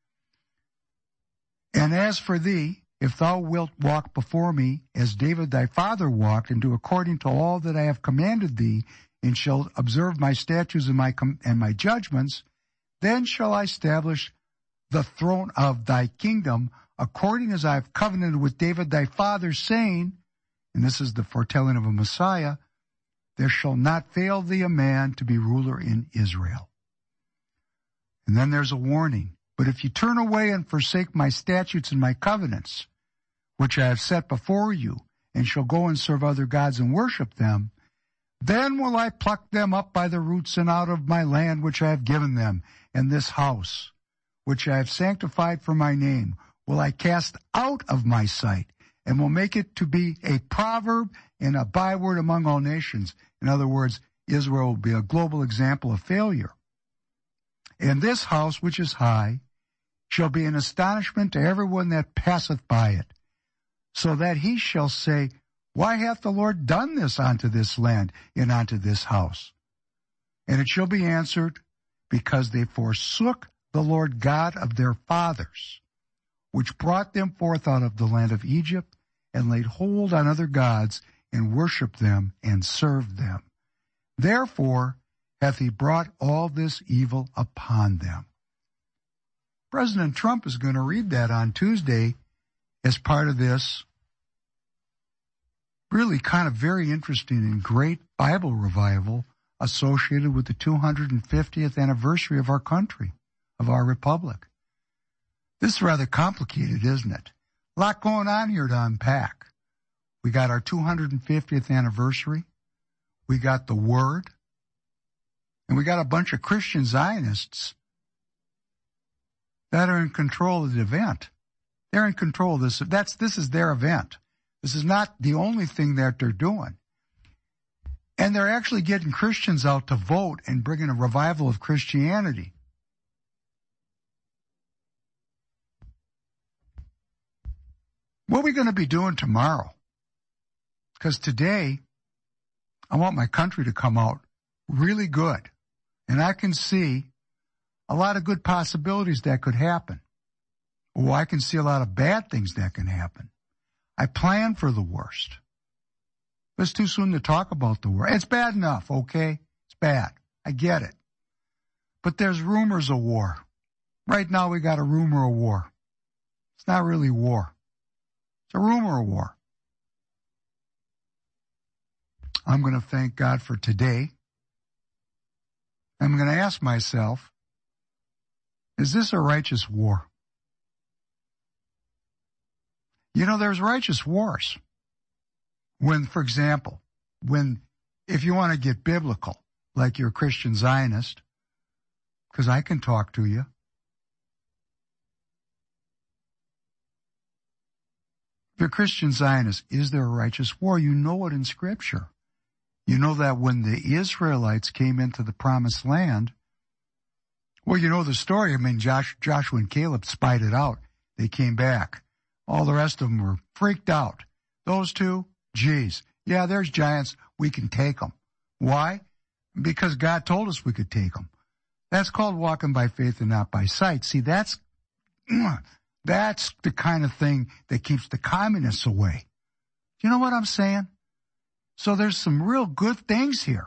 And as for thee, if thou wilt walk before me, as David thy father walked, and do according to all that I have commanded thee, and shalt observe my statutes and my judgments, then shall I establish the throne of thy kingdom, according as I have covenanted with David thy father, saying, and this is the foretelling of a Messiah, there shall not fail thee a man to be ruler in Israel. And then there's a warning. But if you turn away and forsake my statutes and my covenants, which I have set before you, and shall go and serve other gods and worship them, then will I pluck them up by the roots and out of my land which I have given them, and this house, which I have sanctified for my name, will I cast out of my sight, and will make it to be a proverb and a byword among all nations. In other words, Israel will be a global example of failure. And this house, which is high, shall be an astonishment to everyone that passeth by it, so that he shall say, why hath the Lord done this unto this land and unto this house? And it shall be answered, because they forsook the Lord God of their fathers, which brought them forth out of the land of Egypt, and laid hold on other gods, and worshipped them, and served them. Therefore hath he brought all this evil upon them. President Trump is going to read that on Tuesday as part of this really kind of very interesting and great Bible revival associated with the 250th anniversary of our country, of our republic. This is rather complicated, isn't it? A lot going on here to unpack. We got our 250th anniversary. We got the Word. And we got a bunch of Christian Zionists that are in control of the event. They're in control of this. This is their event. This is not the only thing that they're doing. And they're actually getting Christians out to vote and bringing a revival of Christianity. What are we going to be doing tomorrow? Because today, I want my country to come out really good. And I can see a lot of good possibilities that could happen. Or I can see a lot of bad things that can happen. I plan for the worst. It's too soon to talk about the war. It's bad enough, okay? It's bad. I get it. But there's rumors of war. Right now we got a rumor of war. It's not really war. It's a rumor of war. I'm going to thank God for today. I'm going to ask myself, is this a righteous war? You know, there's righteous wars. When, for example, if you want to get biblical, like you're a Christian Zionist, because I can talk to you. If you're a Christian Zionist, is there a righteous war? You know it in Scripture. You know that when the Israelites came into the Promised Land, well, you know the story. I mean, Joshua and Caleb spied it out. They came back. All the rest of them were freaked out. Those two, geez, yeah, there's giants. We can take them. Why? Because God told us we could take them. That's called walking by faith and not by sight. See, that's the kind of thing that keeps the communists away. You know what I'm saying? So there's some real good things here.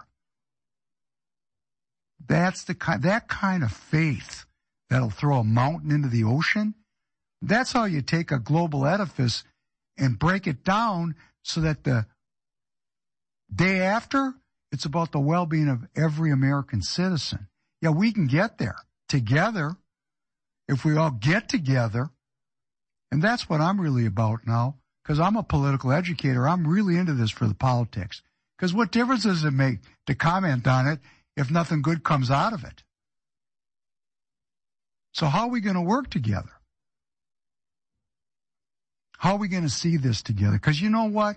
That's that kind of faith that'll throw a mountain into the ocean. That's how you take a global edifice and break it down so that the day after, it's about the well-being of every American citizen. Yeah, we can get there together if we all get together. And that's what I'm really about now, because I'm a political educator. I'm really into this for the politics. Because what difference does it make to comment on it if nothing good comes out of it? So how are we going to work together? How are we going to see this together? Because you know what?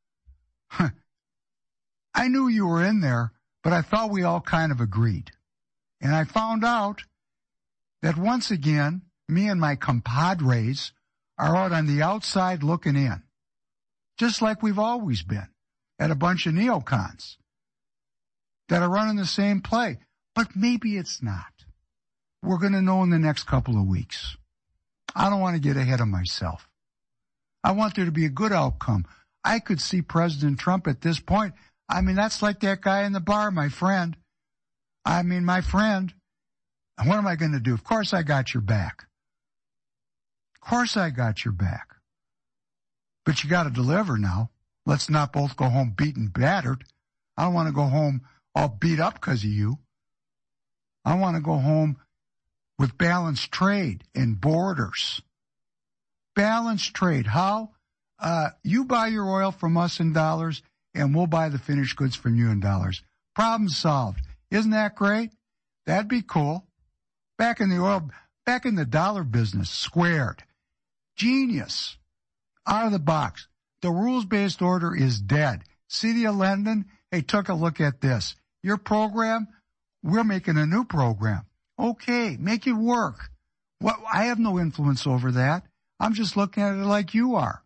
I knew you were in there, but I thought we all kind of agreed. And I found out that once again, me and my compadres are out on the outside looking in. Just like we've always been at a bunch of neocons that are running the same play. But maybe it's not. We're going to know in the next couple of weeks. I don't want to get ahead of myself. I want there to be a good outcome. I could see President Trump at this point. I mean, that's like that guy in the bar, my friend. My friend. What am I going to do? Of course I got your back. Of course I got your back. But you got to deliver now. Let's not both go home beaten, battered. I don't want to go home all beat up because of you. I want to go home with balanced trade and borders. Balanced trade. How? You buy your oil from us in dollars, and we'll buy the finished goods from you in dollars. Problem solved. Isn't that great? That'd be cool. Back in the dollar business, squared. Genius. Out of the box. The rules-based order is dead. City of London, hey, took a look at this. Your program, we're making a new program. Okay, make it work. Well, I have no influence over that. I'm just looking at it like you are.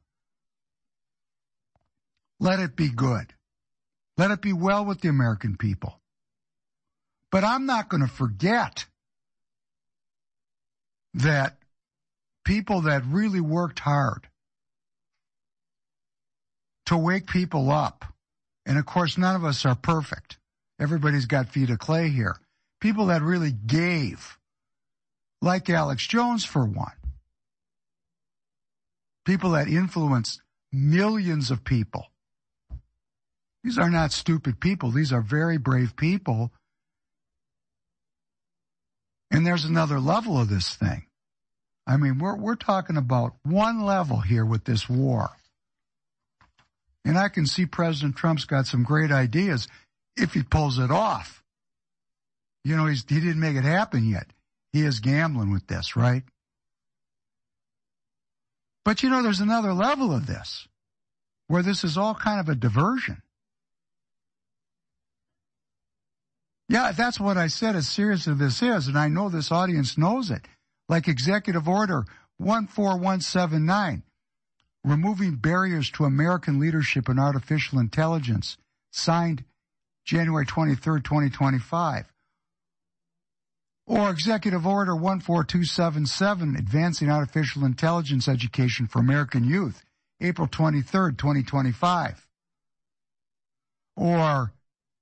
Let it be good. Let it be well with the American people. But I'm not going to forget that people that really worked hard to wake people up, and of course none of us are perfect. Everybody's got feet of clay here. People that really gave, like Alex Jones for one. People that influenced millions of people. These are not stupid people. These are very brave people. And there's another level of this thing. I mean, we're talking about one level here with this war. And I can see President Trump's got some great ideas if he pulls it off. You know, he didn't make it happen yet. He is gambling with this, right? But you know, there's another level of this, where this is all kind of a diversion. Yeah, that's what I said, as serious as this is, and I know this audience knows it. Like Executive Order 14179. Removing Barriers to American Leadership in Artificial Intelligence, signed January 23rd, 2025. Or Executive Order 14277, Advancing Artificial Intelligence Education for American Youth, April 23rd, 2025. Or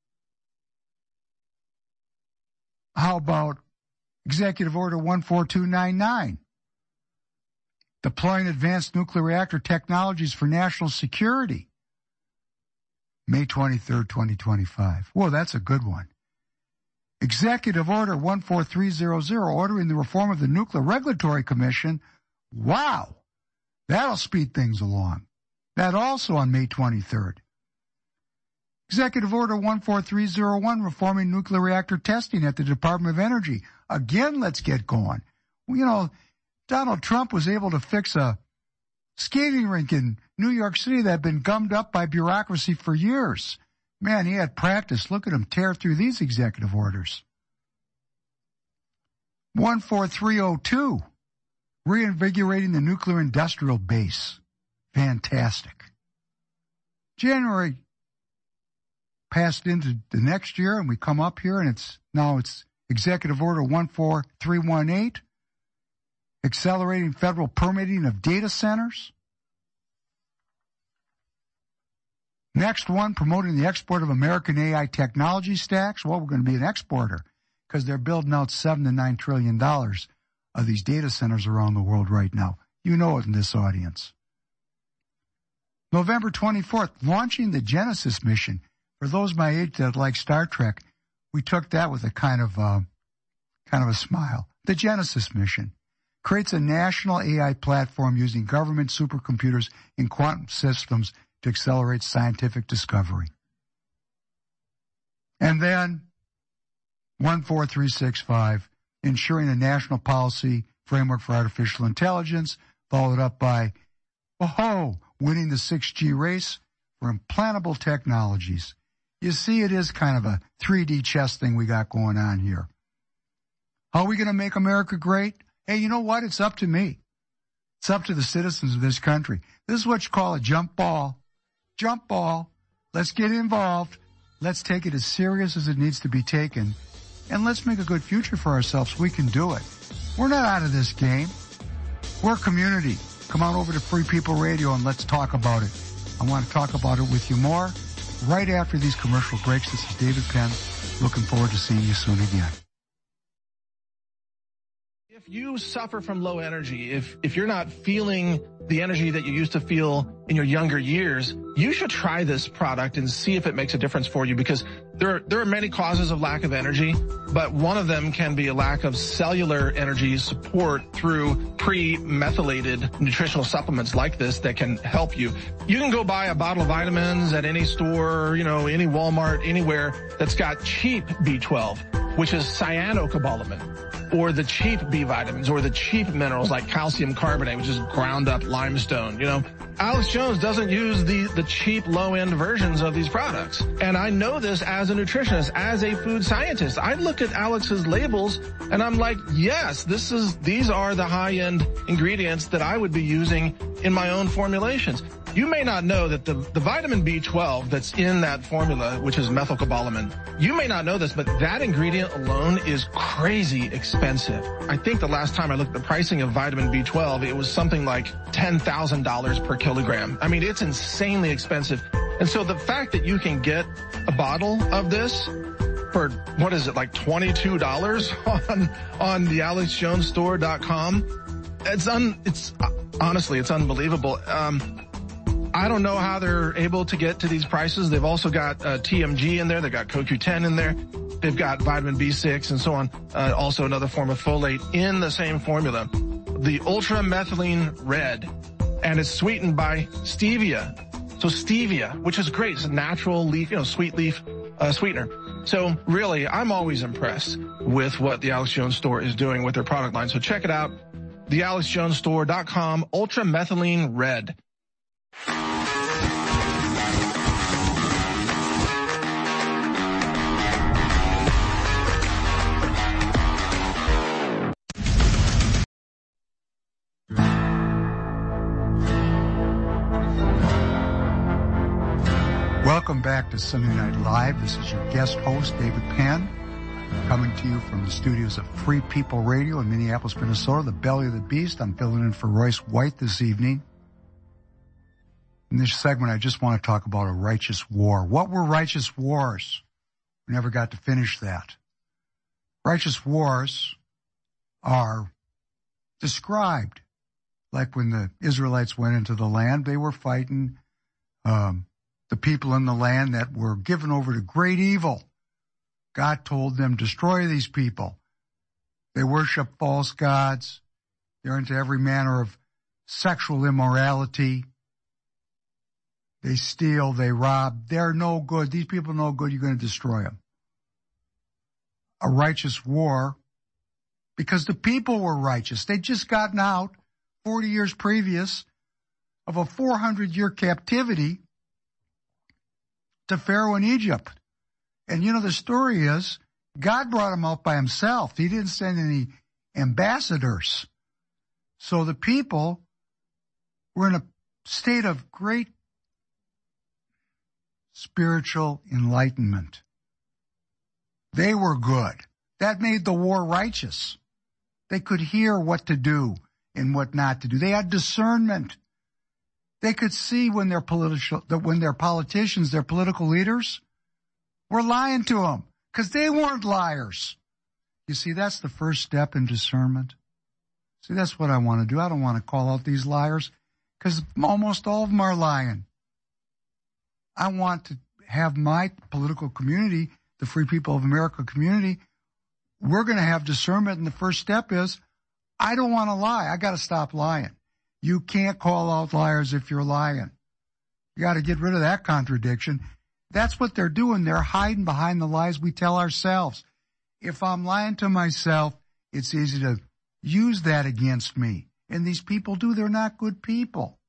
how about Executive Order 14299, Deploying Advanced Nuclear Reactor Technologies for National Security, May 23rd, 2025. Whoa, that's a good one. Executive Order 14300, ordering the reform of the Nuclear Regulatory Commission. Wow, that'll speed things along. That also on May 23rd. Executive Order 14301, reforming nuclear reactor testing at the Department of Energy. Again, let's get going. You know, Donald Trump was able to fix a skating rink in New York City that had been gummed up by bureaucracy for years. Man, he had practice. Look at him tear through these executive orders. 14302, reinvigorating the nuclear industrial base. Fantastic. January passed into the next year, and we come up here, and it's Executive Order 14318, accelerating federal permitting of data centers. Next one, promoting the export of American AI technology stacks. Well, we're going to be an exporter because they're building out $7 to $9 trillion of these data centers around the world right now. You know it in this audience. November 24th, launching the Genesis mission. For those my age that like Star Trek, we took that with a kind of a smile. The Genesis mission creates a national AI platform using government supercomputers and quantum systems to accelerate scientific discovery. And then 14365, ensuring a national policy framework for artificial intelligence, followed up by, winning the 6G race for implantable technologies. You see, it is kind of a 3D chess thing we got going on here. How are we going to make America great? Hey, you know what? It's up to me. It's up to the citizens of this country. This is what you call a jump ball. Jump ball. Let's get involved. Let's take it as serious as it needs to be taken. And let's make a good future for ourselves. We can do it. We're not out of this game. We're a community. Come on over to Free People Radio and let's talk about it. I want to talk about it with you more right after these commercial breaks. This is David Penn. Looking forward to seeing you soon again. If you suffer from low energy, if you're not feeling the energy that you used to feel in your younger years, you should try this product and see if it makes a difference for you, because there are many causes of lack of energy, but one of them can be a lack of cellular energy support through pre-methylated nutritional supplements like this that can help you. You can go buy a bottle of vitamins at any store, any Walmart, anywhere that's got cheap B12, which is cyanocobalamin, or the cheap B vitamins, or the cheap minerals like calcium carbonate, which is ground up limestone. Alex Jones doesn't use the cheap low-end versions of these products. And I know this as a nutritionist, as a food scientist. I look at Alex's labels and I'm like, yes, these are the high-end ingredients that I would be using in my own formulations. You may not know that the vitamin B12 that's in that formula, which is methylcobalamin, you may not know this, but that ingredient alone is crazy expensive. I think the last time I looked at the pricing of vitamin B12, it was something like $10,000 per kilogram. I mean, it's insanely expensive. And so the fact that you can get a bottle of this for, what is it, like $22 on the AlexJonesStore.com, it's honestly, it's unbelievable. I don't know how they're able to get to these prices. They've also got TMG in there. They've got CoQ10 in there. They've got vitamin B6 and so on. Also another form of folate in the same formula. The Ultra Methylene Red, and it's sweetened by stevia. So stevia, which is great. It's a natural leaf, sweet leaf sweetener. So really, I'm always impressed with what the Alex Jones Store is doing with their product line. So check it out. The AlexJonesStore.com Ultra Methylene Red. to Sunday Night Live. This is your guest host, David Penn, coming to you from the studios of Free People Radio in Minneapolis, Minnesota, the belly of the beast. I'm filling in for Royce White this evening. In this segment, I just want to talk about a righteous war. What were righteous wars? We never got to finish that. Righteous wars are described like when the Israelites went into the land, they were fighting the people in the land that were given over to great evil. God told them, destroy these people. They worship false gods. They're into every manner of sexual immorality. They steal, they rob. They're no good. These people are no good. You're going to destroy them. A righteous war, because the people were righteous. They'd just gotten out 40 years previous of a 400-year captivity to Pharaoh in Egypt. And you know, the story is, God brought them out by himself. He didn't send any ambassadors. So the people were in a state of great spiritual enlightenment. They were good. That made the war righteous. They could hear what to do and what not to do. They had discernment. They could see when their politicians, their political leaders, were lying to them because they weren't liars. You see, that's the first step in discernment. See, that's what I want to do. I don't want to call out these liars because almost all of them are lying. I want to have my political community, the Free People of America community, we're going to have discernment, and the first step is, I don't want to lie. I got to stop lying. You can't call out liars if you're lying. You got to get rid of that contradiction. That's what they're doing. They're hiding behind the lies we tell ourselves. If I'm lying to myself, it's easy to use that against me. And these people do. They're not good people.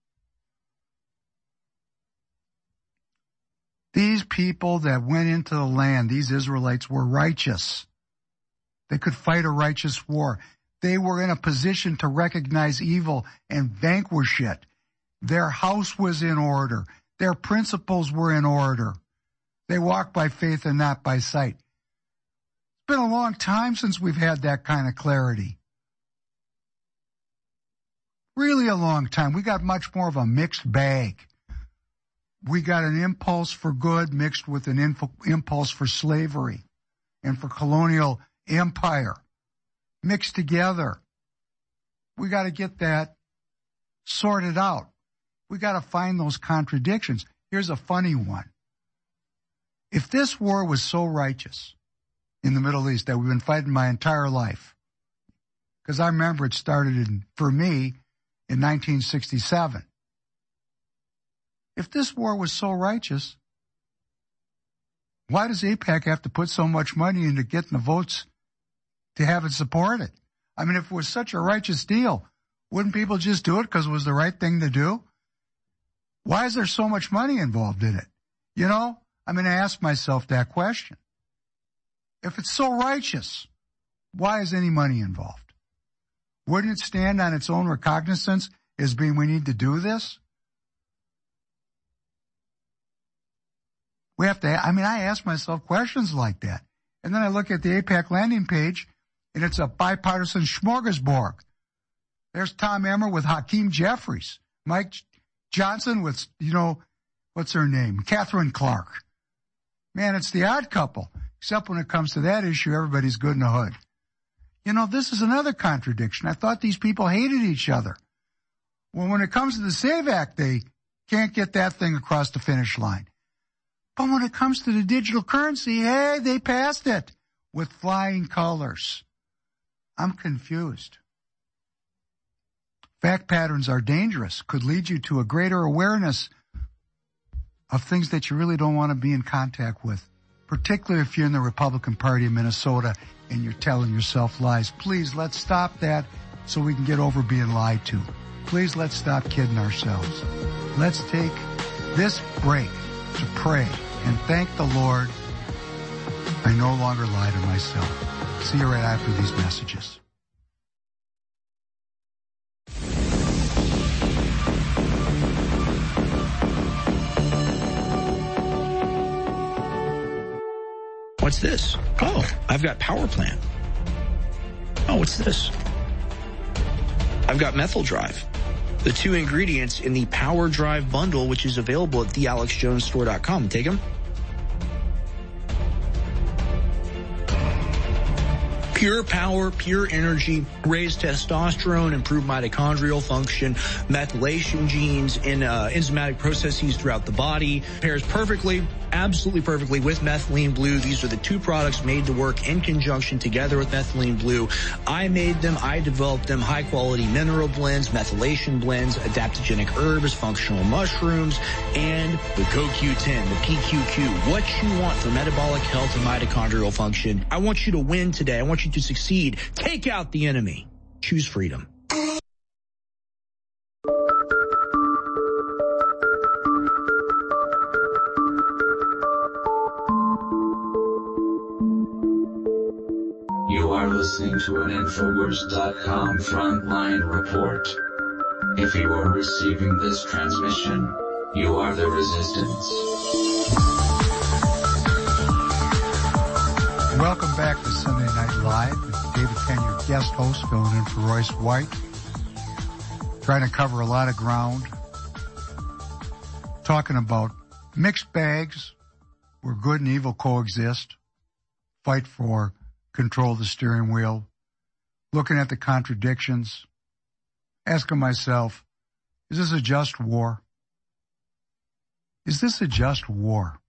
These people that went into the land, these Israelites, were righteous. They could fight a righteous war. They were in a position to recognize evil and vanquish it. Their house was in order. Their principles were in order. They walked by faith and not by sight. It's been a long time since we've had that kind of clarity. Really a long time. We got much more of a mixed bag. We got an impulse for good mixed with an impulse for slavery and for colonial empire mixed together. We got to get that sorted out. We got to find those contradictions. Here's a funny one. If this war was so righteous in the Middle East that we've been fighting my entire life, because I remember it started for me in 1967. If this war was so righteous, why does AIPAC have to put so much money into getting the votes to have it supported? I mean, if it was such a righteous deal, wouldn't people just do it because it was the right thing to do? Why is there so much money involved in it? You know, I mean, I ask myself that question. If it's so righteous, why is any money involved? Wouldn't it stand on its own recognizance as being we need to do this? We have to, I ask myself questions like that. And then I look at the AIPAC landing page, and it's a bipartisan smorgasbord. There's Tom Emmer with Hakeem Jeffries. Mike Johnson with, what's her name? Catherine Clark. Man, it's the odd couple. Except when it comes to that issue, everybody's good in the hood. This is another contradiction. I thought these people hated each other. Well, when it comes to the SAVE Act, they can't get that thing across the finish line. But when it comes to the digital currency, hey, they passed it with flying colors. I'm confused. Fact patterns are dangerous, could lead you to a greater awareness of things that you really don't want to be in contact with, particularly if you're in the Republican Party of Minnesota and you're telling yourself lies. Please, let's stop that so we can get over being lied to. Please, let's stop kidding ourselves. Let's take this break to pray and thank the Lord I no longer lie to myself. See you right after these messages. What's this? Oh, I've got Power Plant. Oh, what's this? I've got Methyl Drive. The 2 ingredients in the Power Drive bundle, which is available at thealexjonesstore.com. Take them. Pure power, pure energy, raise testosterone, improve mitochondrial function, methylation genes in enzymatic processes throughout the body. Pairs perfectly, absolutely perfectly with Methylene Blue. These are the 2 products made to work in conjunction together with Methylene Blue. I made them, I developed them, high quality mineral blends, methylation blends, adaptogenic herbs, functional mushrooms, and the CoQ10, the PQQ. What you want for metabolic health and mitochondrial function. I want you to win today. I want you to succeed. Take out the enemy. Choose freedom. You are listening to an Infowars.com frontline report. If you are receiving this transmission, you are the resistance. Welcome back to Sunday Night Live. It's David Penn, your guest host, filling in for Royce White. Trying to cover a lot of ground. Talking about mixed bags where good and evil coexist. Fight for control of the steering wheel. Looking at the contradictions. Asking myself, is this a just war? Is this a just war?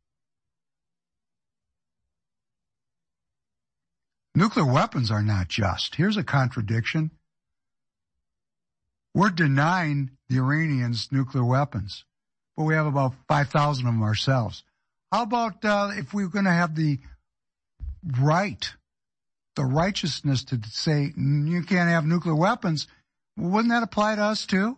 Nuclear weapons are not just. Here's a contradiction. We're denying the Iranians nuclear weapons, but we have about 5,000 of them ourselves. How about if we're going to have the right, the righteousness to say you can't have nuclear weapons, wouldn't that apply to us too?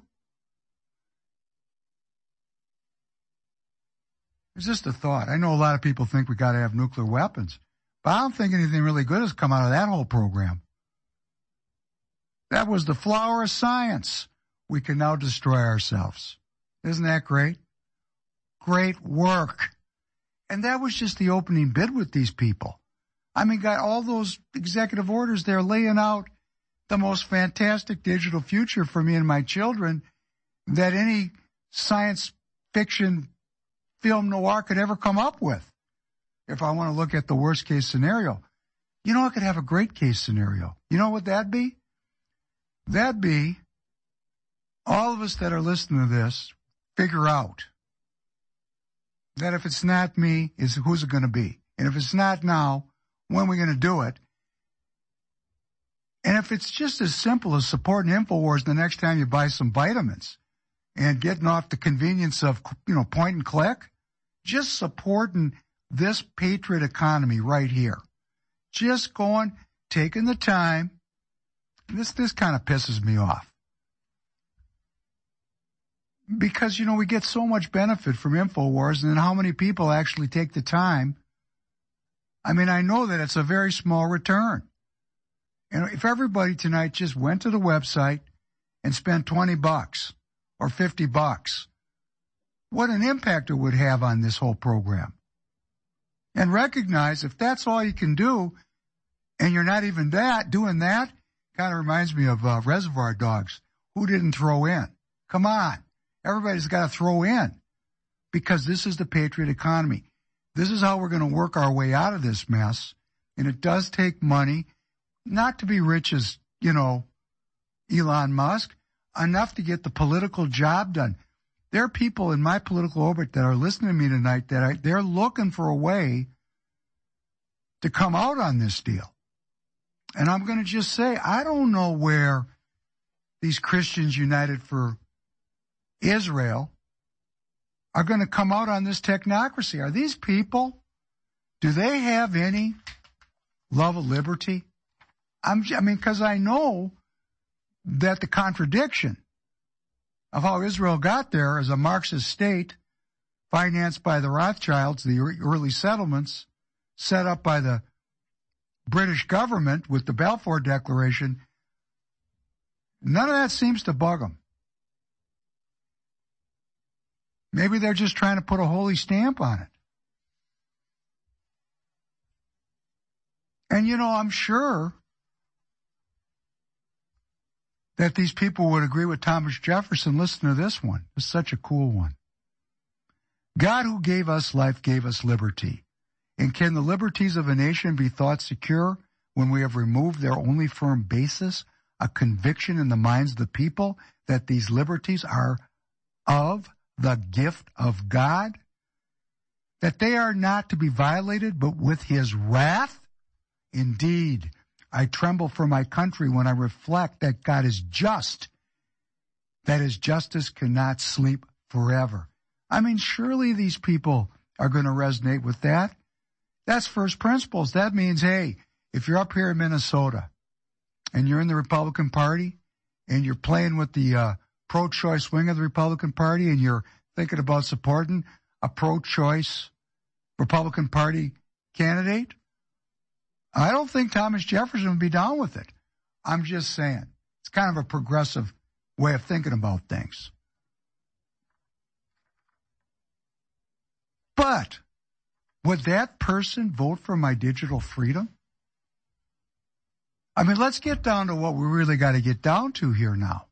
It's just a thought. I know a lot of people think we got to have nuclear weapons. But I don't think anything really good has come out of that whole program. That was the flower of science. We can now destroy ourselves. Isn't that great? Great work. And that was just the opening bid with these people. I mean, got all those executive orders there laying out the most fantastic digital future for me and my children that any science fiction film noir could ever come up with. If I want to look at the worst case scenario, you know, I could have a great case scenario. You know what that'd be? That'd be all of us that are listening to this figure out that if it's not me, who's it going to be? And if it's not now, when are we going to do it? And if it's just as simple as supporting InfoWars the next time you buy some vitamins and getting off the convenience of, point and click, just supporting this patriot economy right here. Just going, taking the time. This kind of pisses me off. Because, we get so much benefit from InfoWars, and then how many people actually take the time? I mean, I know that it's a very small return. And if everybody tonight just went to the website and spent $20 or $50, what an impact it would have on this whole program. And recognize if that's all you can do, and you're not even doing that, kind of reminds me of Reservoir Dogs. Who didn't throw in? Come on. Everybody's got to throw in. Because this is the patriot economy. This is how we're going to work our way out of this mess. And it does take money, not to be rich as, Elon Musk, enough to get the political job done. There are people in my political orbit that are listening to me tonight that they're looking for a way to come out on this deal. And I'm going to just say, I don't know where these Christians United for Israel are going to come out on this technocracy. Are these people, do they have any love of liberty? Because I know that the contradiction of how Israel got there as a Marxist state financed by the Rothschilds, the early settlements set up by the British government with the Balfour Declaration, none of that seems to bug them. Maybe they're just trying to put a holy stamp on it. And, I'm sure that these people would agree with Thomas Jefferson. Listen to this one. It's such a cool one. God who gave us life gave us liberty. And can the liberties of a nation be thought secure when we have removed their only firm basis, a conviction in the minds of the people that these liberties are of the gift of God, that they are not to be violated but with his wrath? Indeed, I tremble for my country when I reflect that God is just, that his justice cannot sleep forever. I mean, surely these people are going to resonate with that. That's first principles. That means, hey, if you're up here in Minnesota and you're in the Republican Party and you're playing with the pro-choice wing of the Republican Party and you're thinking about supporting a pro-choice Republican Party candidate, I don't think Thomas Jefferson would be down with it. I'm just saying. It's kind of a progressive way of thinking about things. But would that person vote for my digital freedom? I mean, let's get down to what we really got to get down to here now.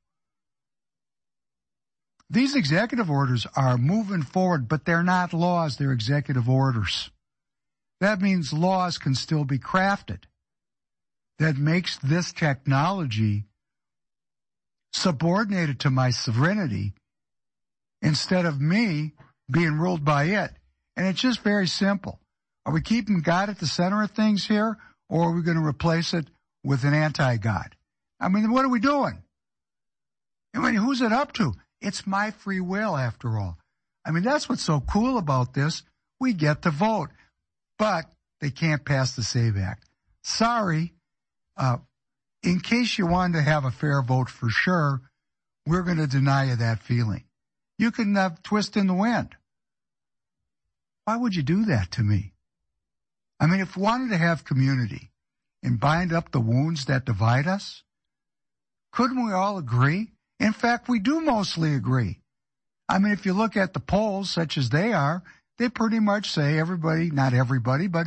These executive orders are moving forward, but they're not laws, they're executive orders. That means laws can still be crafted. That makes this technology subordinated to my sovereignty instead of me being ruled by it. And it's just very simple. Are we keeping God at the center of things here, or are we going to replace it with an anti-God? I mean, what are we doing? I mean, who's it up to? It's my free will, after all. I mean, that's what's so cool about this. We get to vote. But they can't pass the SAVE Act. Sorry. In case you wanted to have a fair vote for sure, we're going to deny you that feeling. You can twist in the wind. Why would you do that to me? I mean, if we wanted to have community and bind up the wounds that divide us, couldn't we all agree? In fact, we do mostly agree. I mean, if you look at the polls, such as they are, they pretty much say everybody, not everybody, but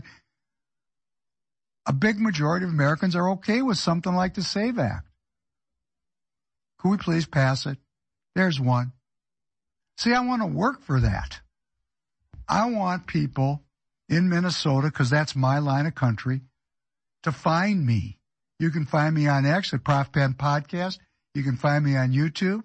a big majority of Americans are okay with something like the SAVE Act. Could we please pass it? There's one. See, I want to work for that. I want people in Minnesota, because that's my line of country, to find me. You can find me on X at Prof. Penn Podcast. You can find me on YouTube.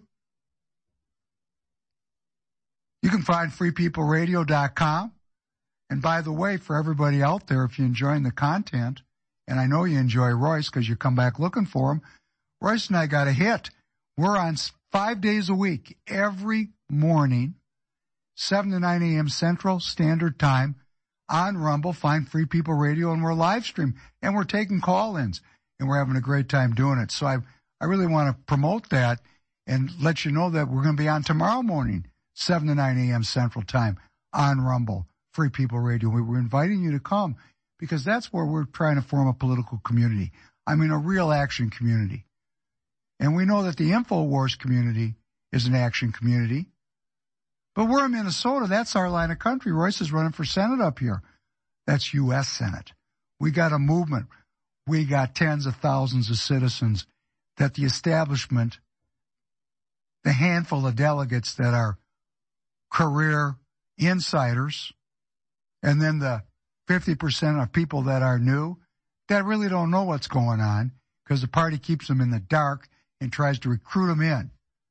You can find freepeopleradio.com. And by the way, for everybody out there, if you're enjoying the content, and I know you enjoy Royce because you come back looking for him, Royce and I got a hit. We're on 5 days a week, every morning, 7 to 9 a.m. Central Standard Time on Rumble. Find Free People Radio, and we're live stream, and we're taking call-ins, and we're having a great time doing it. So I really want to promote that and let you know that we're going to be on tomorrow morning, 7 to 9 a.m. Central Time on Rumble, Free People Radio. We were inviting you to come because that's where we're trying to form a political community. I mean, a real action community. And we know that the InfoWars community is an action community. But we're in Minnesota. That's our line of country. Royce is running for Senate up here. That's U.S. Senate. We got a movement. We got tens of thousands of citizens that the establishment, the handful of delegates that are career insiders, and then the 50% of people that are new that really don't know what's going on because the party keeps them in the dark and tries to recruit them in.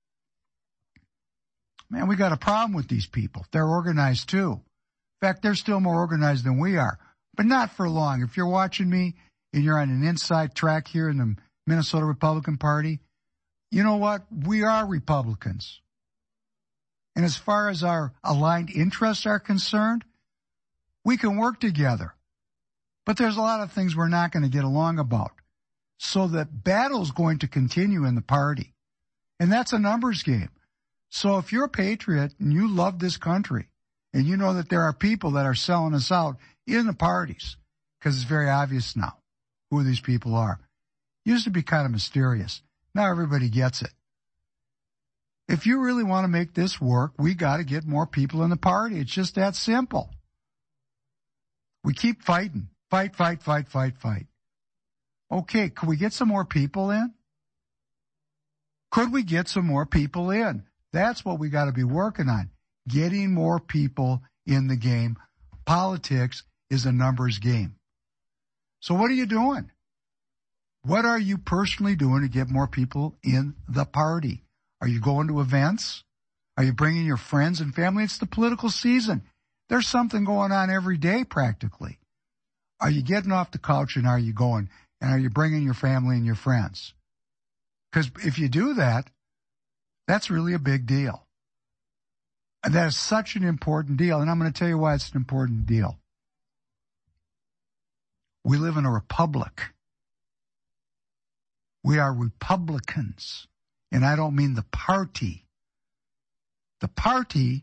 Man, we got a problem with these people. They're organized too. In fact, they're still more organized than we are, but not for long. If you're watching me and you're on an inside track here in the Minnesota Republican Party, you know what? We are Republicans. And as far as our aligned interests are concerned, we can work together. But there's a lot of things we're not going to get along about. So the battle's going to continue in the party. And that's a numbers game. So if you're a patriot and you love this country and you know that there are people that are selling us out in the parties, because it's very obvious now who these people are. Used to be kind of mysterious. Now everybody gets it. If you really want to make this work, we got to get more people in the party. It's just that simple. We keep fighting. Fight. Okay, could we get some more people in? Could we get some more people in? That's what we got to be working on, getting more people in the game. Politics is a numbers game. So what are you doing? What are you personally doing to get more people in the party? Are you going to events? Are you bringing your friends and family? It's the political season. There's something going on every day practically. Are you getting off the couch and are you going? And are you bringing your family and your friends? Because if you do that, that's really a big deal. And that is such an important deal. And I'm going to tell you why it's an important deal. We live in a republic. We are Republicans. And I don't mean the party. The party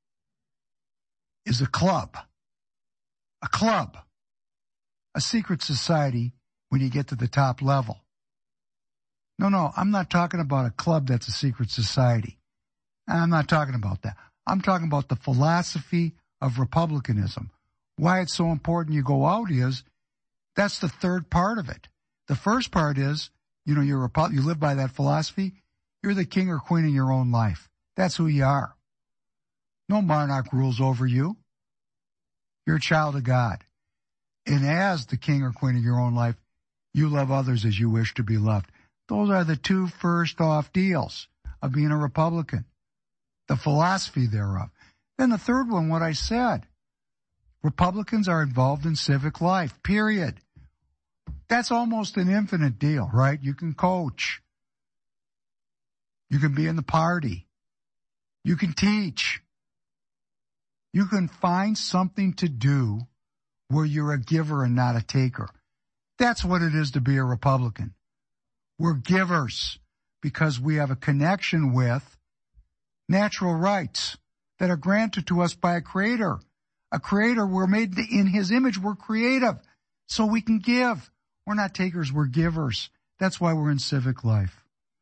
is a club. A club. A secret society when you get to the top level. No, I'm not talking about a club that's a secret society. I'm not talking about that. I'm talking about the philosophy of republicanism. Why it's so important you go out is, that's the third part of it. The first part is, you live by that philosophy. You're the king or queen of your own life. That's who you are. No monarch rules over you. You're a child of God. And as the king or queen of your own life, you love others as you wish to be loved. Those are the two first off deals of being a Republican. The philosophy thereof. Then the third one, what I said. Republicans are involved in civic life, period. That's almost an infinite deal, right? You can coach. You can be in the party. You can teach. You can find something to do where you're a giver and not a taker. That's what it is to be a Republican. We're givers because we have a connection with natural rights that are granted to us by a creator. A creator, we're made in his image, we're creative, so we can give. We're not takers, we're givers. That's why we're in civic life.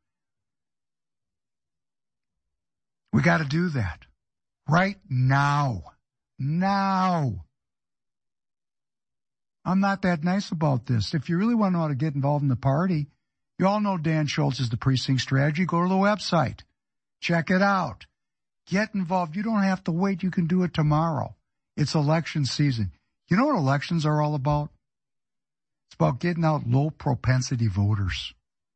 We got to do that right now. Now. I'm not that nice about this. If you really want to know how to get involved in the party, you all know Dan Schultz is the precinct strategy. Go to the website. Check it out. Get involved. You don't have to wait. You can do it tomorrow. It's election season. You know what elections are all about? It's about getting out low propensity voters.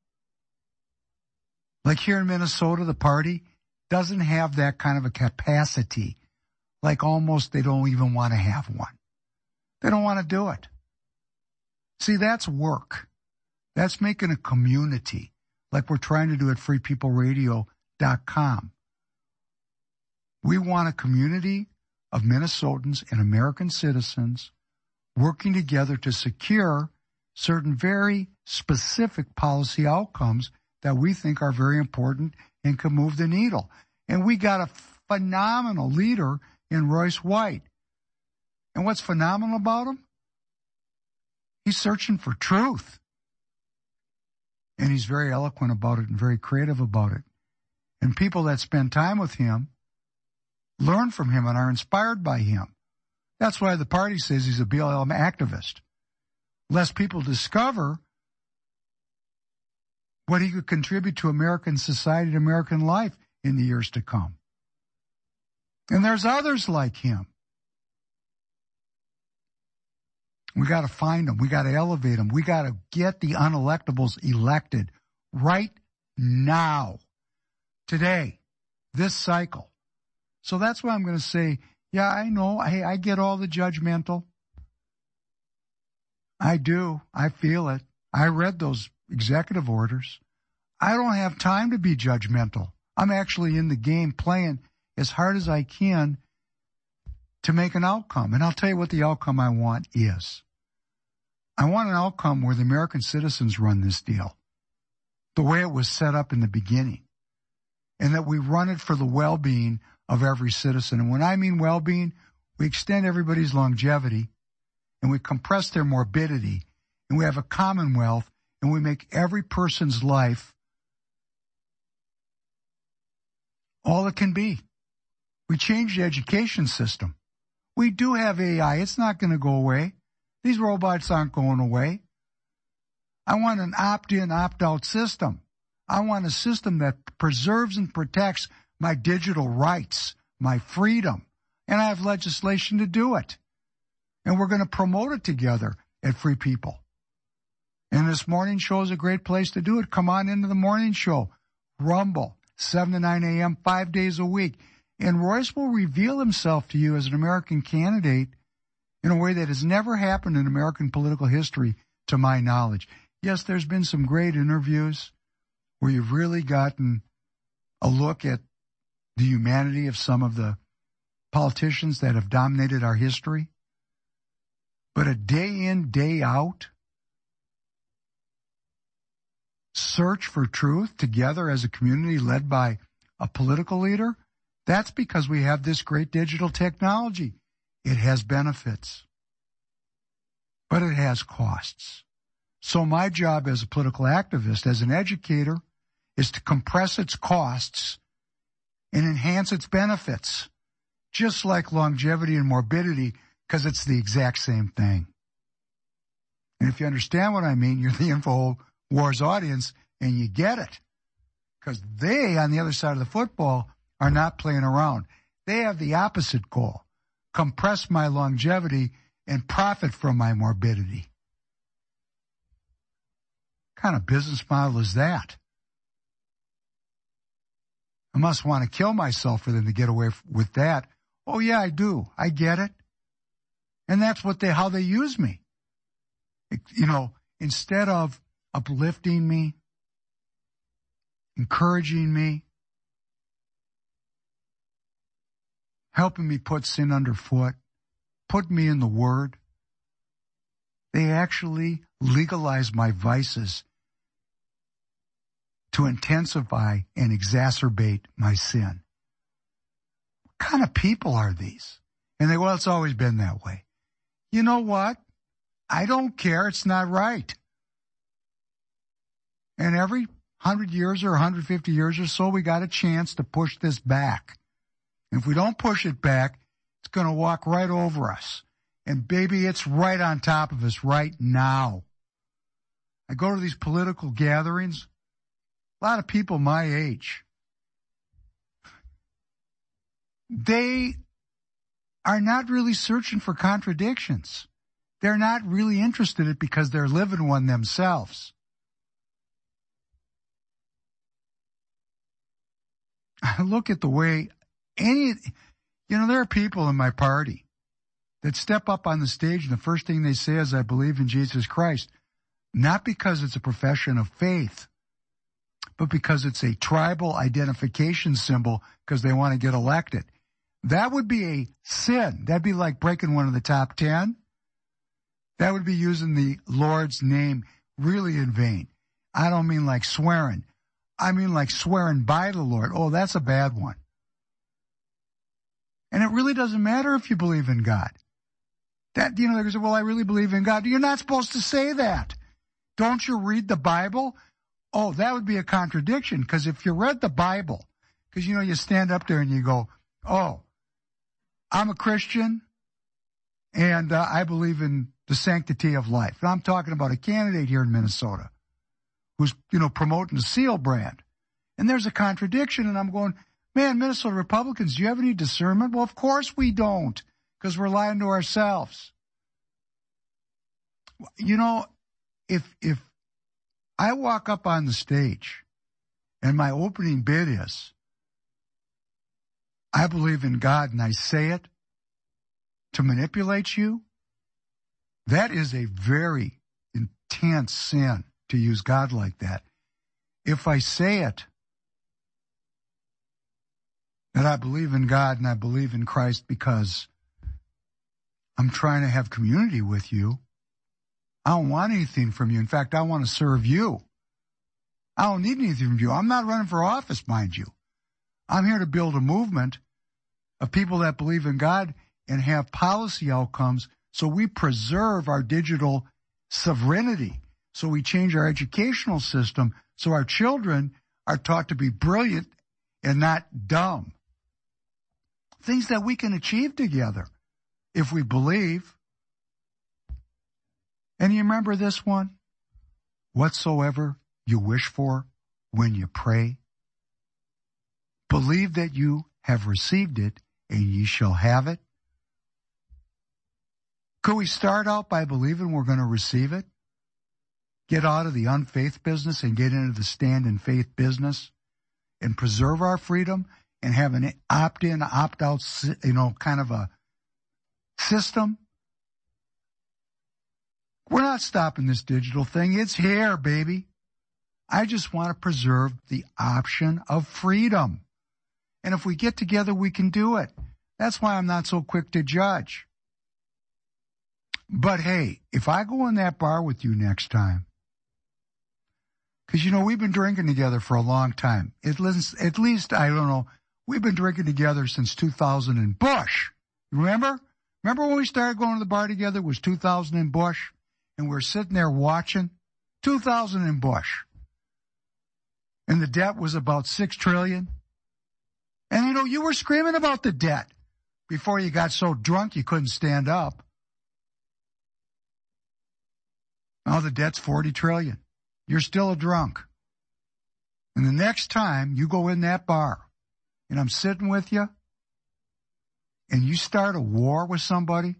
Like here in Minnesota, the party doesn't have that kind of a capacity. Like almost they don't even want to have one. They don't want to do it. See, that's work. That's making a community like we're trying to do at freepeopleradio.com. We want a community of Minnesotans and American citizens working together to secure certain very specific policy outcomes that we think are very important and can move the needle. And we got a phenomenal leader in Royce White. And what's phenomenal about him? He's searching for truth. And he's very eloquent about it and very creative about it. And people that spend time with him learn from him and are inspired by him. That's why the party says he's a BLM activist. Lest people discover what he could contribute to American society and American life in the years to come. And there's others like him. We got to find them. We got to elevate them. We got to get the unelectables elected right now, today, this cycle. So that's why I'm going to say, yeah, I know. Hey, I get all the judgmental. I do. I feel it. I read those executive orders. I don't have time to be judgmental. I'm actually in the game playing as hard as I can to make an outcome. And I'll tell you what the outcome I want is. I want an outcome where the American citizens run this deal the way it was set up in the beginning, and that we run it for the well-being of every citizen. And when I mean well-being, we extend everybody's longevity, and we compress their morbidity, and we have a commonwealth, and we make every person's life all it can be. We change the education system. We do have AI. It's not going to go away. These robots aren't going away. I want an opt-in, opt-out system. I want a system that preserves and protects my digital rights, my freedom. And I have legislation to do it. And we're going to promote it together at Free People. And this morning show is a great place to do it. Come on into the morning show. Rumble, 7 to 9 a.m., 5 days a week. And Royce will reveal himself to you as an American candidate in a way that has never happened in American political history, to my knowledge. Yes, there's been some great interviews where you've really gotten a look at the humanity of some of the politicians that have dominated our history. But a day in, day out search for truth together as a community led by a political leader, that's because we have this great digital technology. It has benefits, but it has costs. So my job as a political activist, as an educator, is to compress its costs and enhance its benefits, just like longevity and morbidity, because it's the exact same thing. And if you understand what I mean, you're the InfoWars audience, and you get it. Because they, on the other side of the football, are not playing around. They have the opposite goal: compress my longevity and profit from my morbidity. What kind of business model is that? I must want to kill myself for them to get away with that. Oh yeah, I do. I get it. And that's how they use me. You know, instead of uplifting me, encouraging me, helping me put sin underfoot, put me in the Word, they actually legalize my vices to intensify and exacerbate my sin. What kind of people are these? And well, it's always been that way. You know what? I don't care. It's not right. And every 100 years or 150 years or so, we got a chance to push this back. And if we don't push it back, it's going to walk right over us. And baby, it's right on top of us right now. I go to these political gatherings, a lot of people my age. They are not really searching for contradictions. They're not really interested in it because they're living one themselves. I look at the way there are people in my party that step up on the stage and the first thing they say is, I believe in Jesus Christ. Not because it's a profession of faith, but because it's a tribal identification symbol because they want to get elected. That would be a sin. That'd be like breaking one of the top 10. That would be using the Lord's name really in vain. I don't mean like swearing. I mean like swearing by the Lord. Oh, that's a bad one. And it really doesn't matter if you believe in God. They're going to say, well, I really believe in God. You're not supposed to say that. Don't you read the Bible? Oh, that would be a contradiction, because if you read the Bible, because, you stand up there and you go, oh, I'm a Christian and I believe in the sanctity of life. And I'm talking about a candidate here in Minnesota who's, promoting the SEAL brand. And there's a contradiction, and I'm going, man, Minnesota Republicans, do you have any discernment? Well, of course we don't, because we're lying to ourselves. If I walk up on the stage and my opening bid is, I believe in God, and I say it to manipulate you, that is a very intense sin to use God like that. If I say it, that I believe in God and I believe in Christ because I'm trying to have community with you, I don't want anything from you. In fact, I want to serve you. I don't need anything from you. I'm not running for office, mind you. I'm here to build a movement of people that believe in God and have policy outcomes so we preserve our digital sovereignty, so we change our educational system so our children are taught to be brilliant and not dumb. Things that we can achieve together if we believe. And you remember this one? whatsoever you wish for when you pray. Believe that you have received it, and ye shall have it. Could we start out by believing we're going to receive it? Get out of the unfaith business and get into the stand in faith business and preserve our freedom and have an opt-in, opt-out, kind of a system? We're not stopping this digital thing. It's here, baby. I just want to preserve the option of freedom. And if we get together, we can do it. That's why I'm not so quick to judge. But hey, if I go in that bar with you next time, because, we've been drinking together for a long time. At least, I don't know, we've been drinking together since 2000 in Bush. Remember? Remember when we started going to the bar together? It was 2000 in Bush. And we're sitting there watching. 2000 in Bush. And the debt was about $6 trillion. And, you were screaming about the debt before you got so drunk you couldn't stand up. Now the debt's $40 trillion. You're still a drunk. And the next time you go in that bar and I'm sitting with you and you start a war with somebody,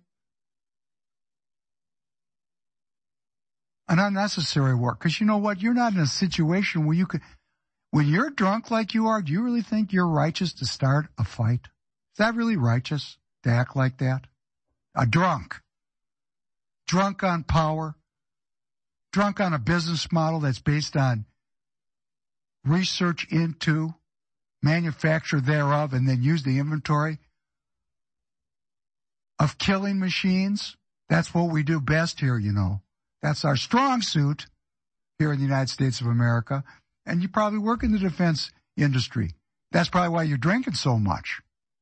an unnecessary war, because you know what? You're not in a situation where you could, when you're drunk like you are, do you really think you're righteous to start a fight? Is that really righteous to act like that? A drunk. Drunk on power. Drunk on a business model that's based on research into, manufacture thereof, and then use the inventory of killing machines. That's what we do best here, That's our strong suit here in the United States of America. And you probably work in the defense industry. That's probably why you're drinking so much.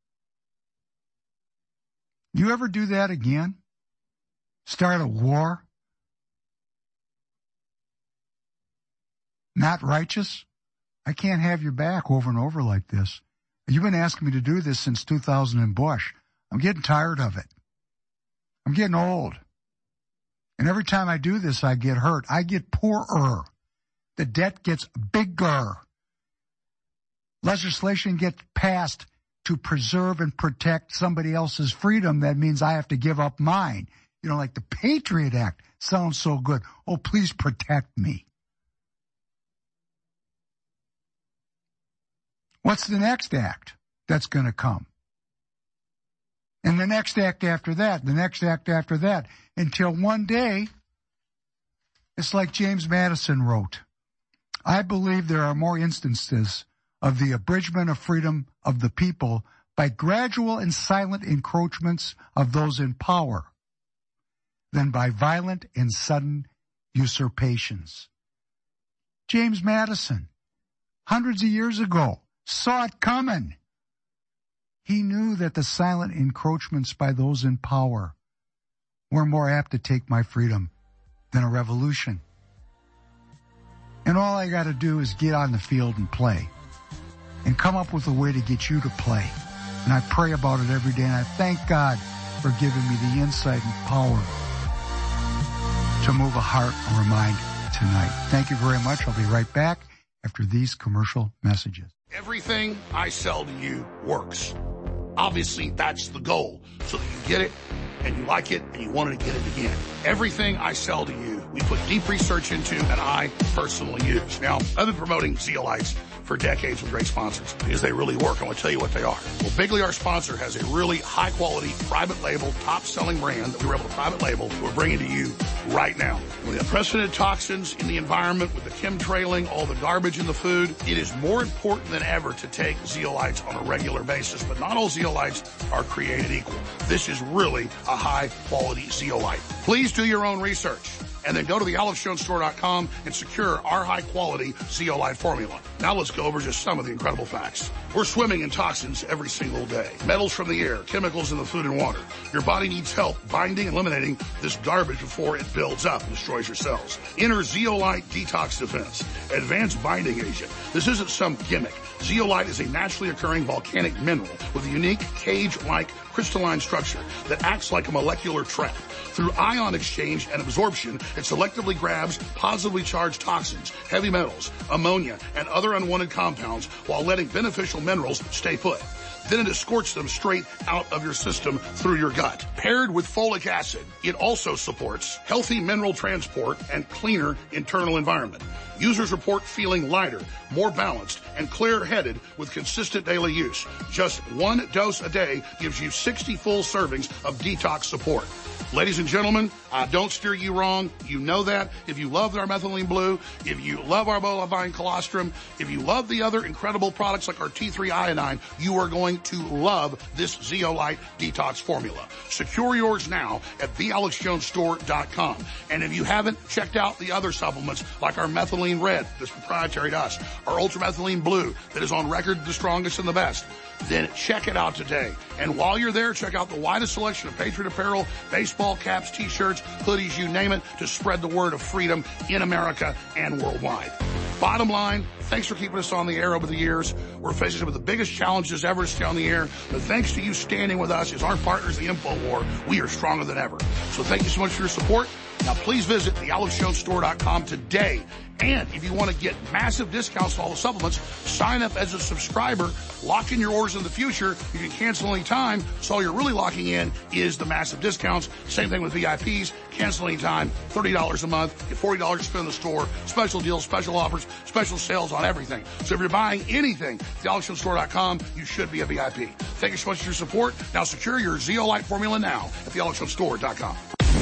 You ever do that again? Start a war? Not righteous? I can't have your back over and over like this. You've been asking me to do this since 2000 in Bush. I'm getting tired of it. I'm getting old. And every time I do this, I get hurt. I get poorer. The debt gets bigger. Legislation gets passed to preserve and protect somebody else's freedom. That means I have to give up mine. Like the Patriot Act sounds so good. Oh, please protect me. What's the next act that's going to come? And the next act after that, the next act after that, until one day, it's like James Madison wrote, I believe there are more instances of the abridgment of freedom of the people by gradual and silent encroachments of those in power than by violent and sudden usurpations. James Madison, hundreds of years ago, saw it coming. He knew that the silent encroachments by those in power were more apt to take my freedom than a revolution. And all I got to do is get on the field and play and come up with a way to get you to play. And I pray about it every day, and I thank God for giving me the insight and power to move a heart or a mind tonight. Thank you very much. I'll be right back after these commercial messages. Everything I sell to you works. Obviously, that's the goal, so that you get it and you like it and you want to get it again. Everything I sell to you, we put deep research into and I personally use. Now, I've been promoting Zeolites for decades with great sponsors because they really work. I want to tell you what they are. Well, Bigley, our sponsor, has a really high-quality, private label, top-selling brand that we were able to private label we're bringing to you right now. With the unprecedented toxins in the environment, with the chemtrailing, all the garbage in the food, it is more important than ever to take Zeolites on a regular basis. But not all Zeolites are created equal. This is really a high-quality Zeolite. Please do your own research and then go to thealexjonesstore.com and secure our high-quality Zeolite formula. Now let's go over just some of the incredible facts. We're swimming in toxins every single day. Metals from the air, chemicals in the food and water. Your body needs help binding and eliminating this garbage before it builds up and destroys your cells. Enter Zeolite Detox Defense, advanced binding agent. This isn't some gimmick. Zeolite is a naturally occurring volcanic mineral with a unique cage-like crystalline structure that acts like a molecular trap. Through ion exchange and absorption, It selectively grabs positively charged toxins, heavy metals, ammonia, and other unwanted compounds while letting beneficial minerals stay put. Then it escorts them straight out of your system through your gut. Paired with folic acid, it also supports healthy mineral transport and cleaner internal environment. Users report feeling lighter, more balanced, and clear-headed with consistent daily use. Just one dose a day gives you 60 full servings of detox support. Ladies and gentlemen, I don't steer you wrong. You know that. If you love our methylene blue, if you love our bovine colostrum, if you love the other incredible products like our T3 iodine, you are going to love this Zeolite detox formula. Secure yours now at thealexjonesstore.com. And if you haven't checked out the other supplements like our methylene red that's proprietary to us, our ultramethylene blue that is on record the strongest and the best, then check it out today. And while you're there, check out the widest selection of Patriot apparel, baseball caps, t-shirts, hoodies, you name it, to spread the word of freedom in America and worldwide. Bottom line, thanks for keeping us on the air over the years. We're facing some of the biggest challenges ever to stay on the air, but thanks to you standing with us as our partners in the info war, we are stronger than ever. So thank you so much for your support. Now please visit thealexjonesstore.com today. And if you want to get massive discounts on all the supplements, sign up as a subscriber, lock in your orders in the future. You can cancel any time. So all you're really locking in is the massive discounts. Same thing with VIPs. Cancel any time. $30 a month. Get $40 to spend in the store. Special deals, special offers, special sales on everything. So if you're buying anything at thealexjonesstore.com, you should be a VIP. Thank you so much for your support. Now secure your Zeolite formula now at thealexjonesstore.com.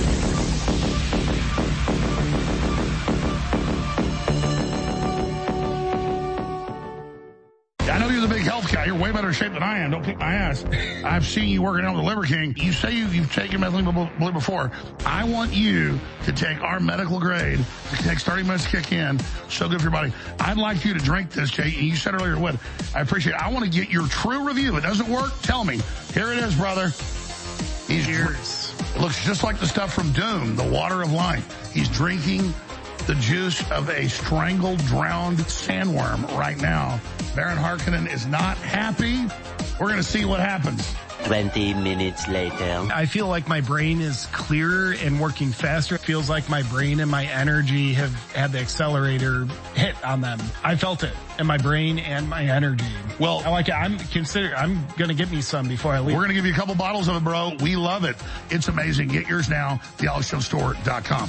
I know you're the big health guy. You're way better shape than I am. Don't kick my ass. I've seen you working out with the Liver King. You say you've taken methylene blue before. I want you to take our medical grade. It takes 30 minutes to kick in. So good for your body. I'd like you to drink this, Jay. You said earlier it would. I appreciate it. I want to get your true review. If it doesn't work, tell me. Here it is, brother. Cheers. It looks just like the stuff from Doom, the water of life. He's drinking the juice of a strangled, drowned sandworm right now. Baron Harkonnen is not happy. We're going to see what happens. 20 minutes later. I feel like my brain is clearer and working faster. It feels like my brain and my energy have had the accelerator hit on them. I felt it in my brain and my energy. Well, I like it. I'm going to get me some before I leave. We're going to give you a couple bottles of it, bro. We love it. It's amazing. Get yours now. TheAlexJonesStore.com.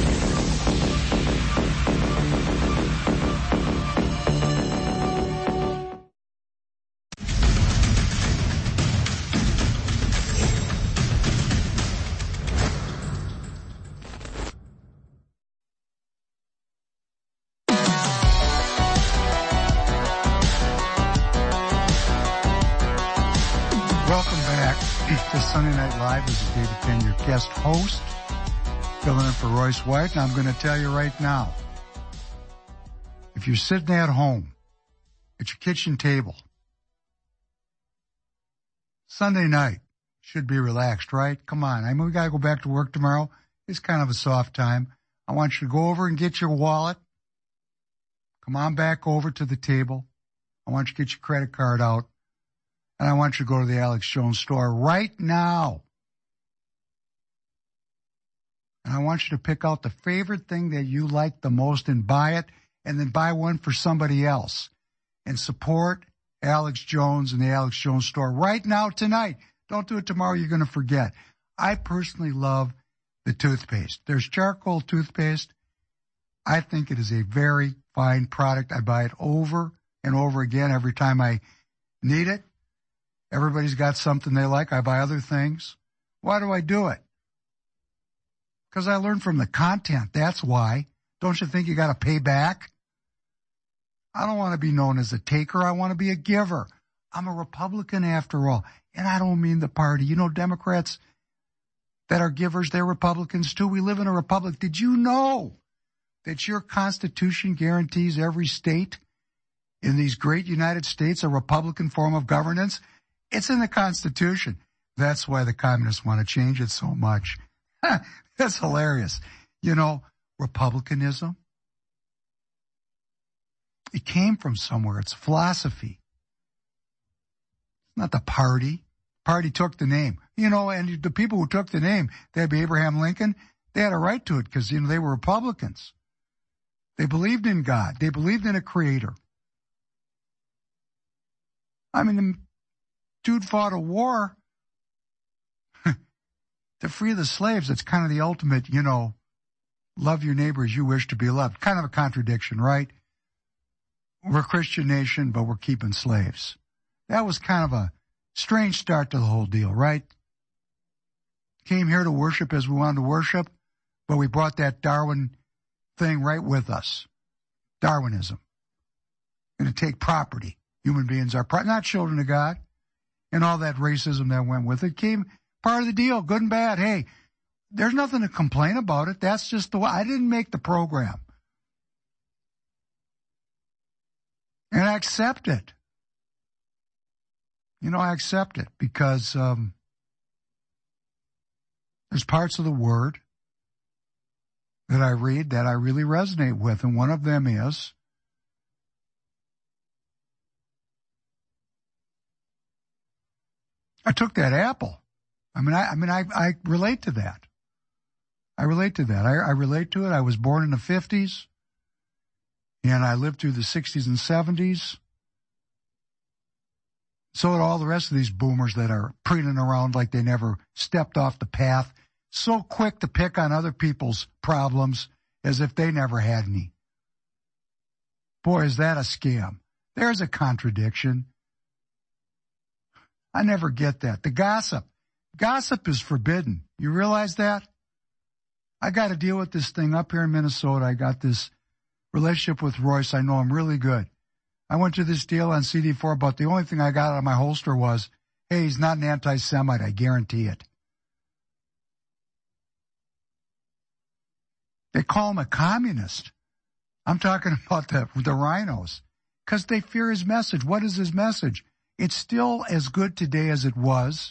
Sunday Night Live. This is David Penn, your guest host, filling in for Royce White. And I'm going to tell you right now, if you're sitting at home at your kitchen table, Sunday night should be relaxed, right? Come on. I mean, we got to go back to work tomorrow. It's kind of a soft time. I want you to go over and get your wallet. Come on back over to the table. I want you to get your credit card out. And I want you to go to the Alex Jones store right now. And I want you to pick out the favorite thing that you like the most and buy it, and then buy one for somebody else. And support Alex Jones and the Alex Jones store right now tonight. Don't do it tomorrow. You're going to forget. I personally love the toothpaste. There's charcoal toothpaste. I think it is a very fine product. I buy it over and over again every time I need it. Everybody's got something they like. I buy other things. Why do I do it? Because I learn from the content. That's why. Don't you think you got to pay back? I don't want to be known as a taker. I want to be a giver. I'm a Republican after all. And I don't mean the party. You know, Democrats that are givers, they're Republicans too. We live in a republic. Did you know that your Constitution guarantees every state in these great United States a Republican form of governance? It's in the Constitution. That's why the communists want to change it so much. That's hilarious. You know, Republicanism, it came from somewhere. It's philosophy. It's not the party. Party took the name. You know, and the people who took the name, that'd be Abraham Lincoln. They had a right to it because, they were Republicans. They believed in God. They believed in a creator. I mean, the dude fought a war to free the slaves. It's kind of the ultimate, love your neighbor as you wish to be loved. Kind of a contradiction, right? We're a Christian nation, but we're keeping slaves. That was kind of a strange start to the whole deal, right? Came here to worship as we wanted to worship, but we brought that Darwin thing right with us. Darwinism. Going to take property. Human beings are not children of God. And all that racism that went with it came part of the deal, good and bad. Hey, there's nothing to complain about it. That's just the way. I didn't make the program. And I accept it. I accept it because there's parts of the Word that I read that I really resonate with, and one of them is I took that apple. I relate to that. I relate to that. I relate to it. I was born in the 50s, and I lived through the 60s and 70s. So did all the rest of these boomers that are preening around like they never stepped off the path, so quick to pick on other people's problems as if they never had any. Boy, is that a scam. There's a contradiction. I never get that. The gossip. Gossip is forbidden. You realize that? I got to deal with this thing up here in Minnesota. I got this relationship with Royce. I know him really good. I went to this deal on CD4, but the only thing I got out of my holster was, hey, he's not an anti-Semite. I guarantee it. They call him a communist. I'm talking about the rhinos because they fear his message. What is his message? It's still as good today as it was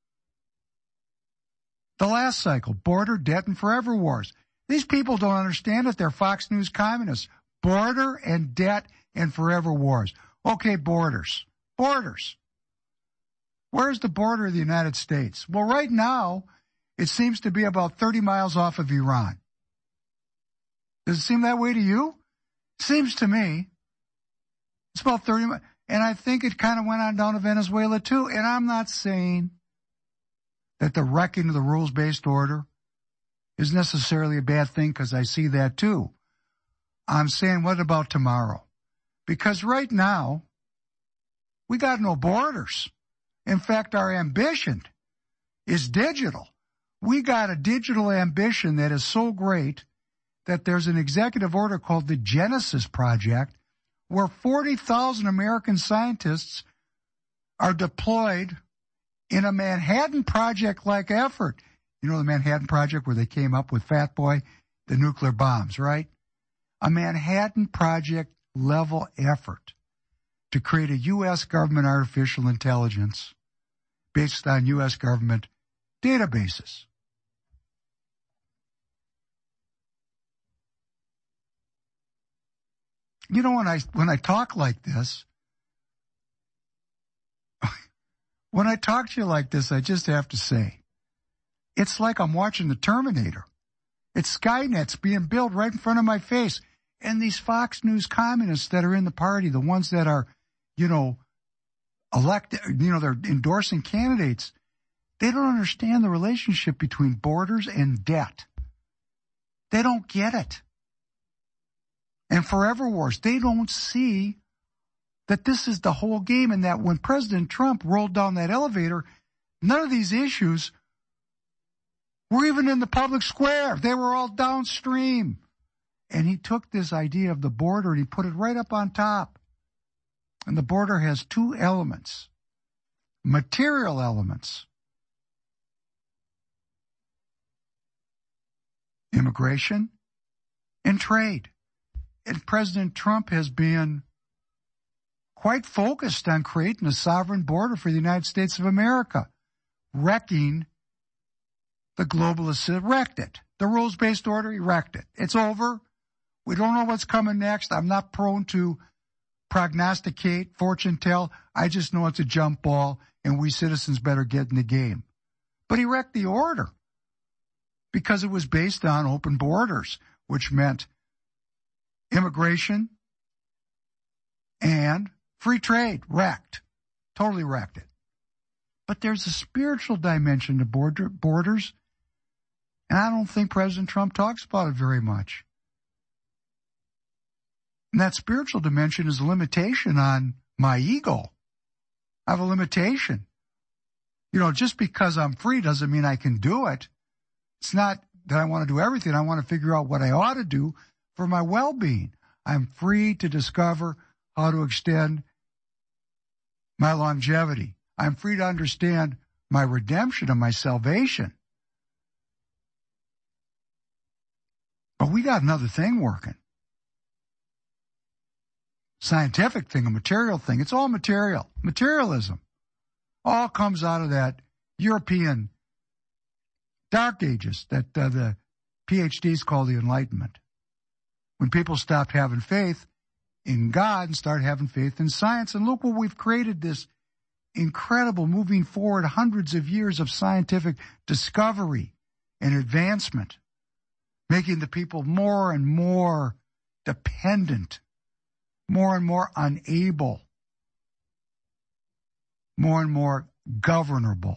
the last cycle. Border, debt, and forever wars. These people don't understand it. They're Fox News communists. Border and debt and forever wars. Okay, borders. Borders. Where's the border of the United States? Well, right now, it seems to be about 30 miles off of Iran. Does it seem that way to you? Seems to me. It's about 30 miles. And I think it kind of went on down to Venezuela, too. And I'm not saying that the wrecking of the rules-based order is necessarily a bad thing, because I see that, too. I'm saying, what about tomorrow? Because right now, we got no borders. In fact, our ambition is digital. We got a digital ambition that is so great that there's an executive order called the Genesis Project, where 40,000 American scientists are deployed in a Manhattan Project-like effort. You know the Manhattan Project where they came up with Fat Boy, the nuclear bombs, right? A Manhattan Project-level effort to create a U.S. government artificial intelligence based on U.S. government databases. You know, when I talk like this, when I talk to you like this, I just have to say, it's like I'm watching the Terminator. It's Skynet's being built right in front of my face. And these Fox News communists that are in the party, the ones that are, elected, they're endorsing candidates, they don't understand the relationship between borders and debt. They don't get it. And forever wars, they don't see that this is the whole game, and that when President Trump rolled down that elevator, none of these issues were even in the public square. They were all downstream. And he took this idea of the border and he put it right up on top. And the border has two elements, material elements. Immigration and trade. And President Trump has been quite focused on creating a sovereign border for the United States of America, wrecking the globalists. Wrecked it. The rules-based order, he wrecked it. It's over. We don't know what's coming next. I'm not prone to prognosticate, fortune tell. I just know it's a jump ball, and we citizens better get in the game. But he wrecked the order. because it was based on open borders, which meant immigration and free trade. Totally wrecked it. But there's a spiritual dimension to borders, and I don't think President Trump talks about it very much. And that spiritual dimension is a limitation on my ego. I have a limitation. Just because I'm free doesn't mean I can do it. It's not that I want to do everything. I want to figure out what I ought to do for my well-being. I'm free to discover how to extend my longevity. I'm free to understand my redemption and my salvation. But we got another thing working. Scientific thing, a material thing. It's all material. Materialism. All comes out of that European Dark Ages that the PhDs call the Enlightenment. When people stopped having faith in God and started having faith in science. And look what we've created, this incredible moving forward hundreds of years of scientific discovery and advancement, making the people more and more dependent, more and more unable, more and more governable,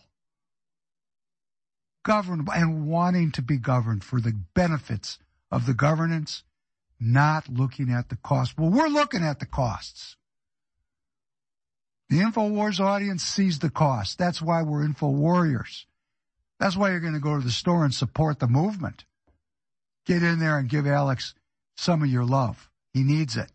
and wanting to be governed for the benefits of the governance, not looking at the cost. Well, we're looking at the costs. The InfoWars audience sees the cost. That's why we're Info Warriors. That's why you're going to go to the store and support the movement. Get in there and give Alex some of your love. He needs it.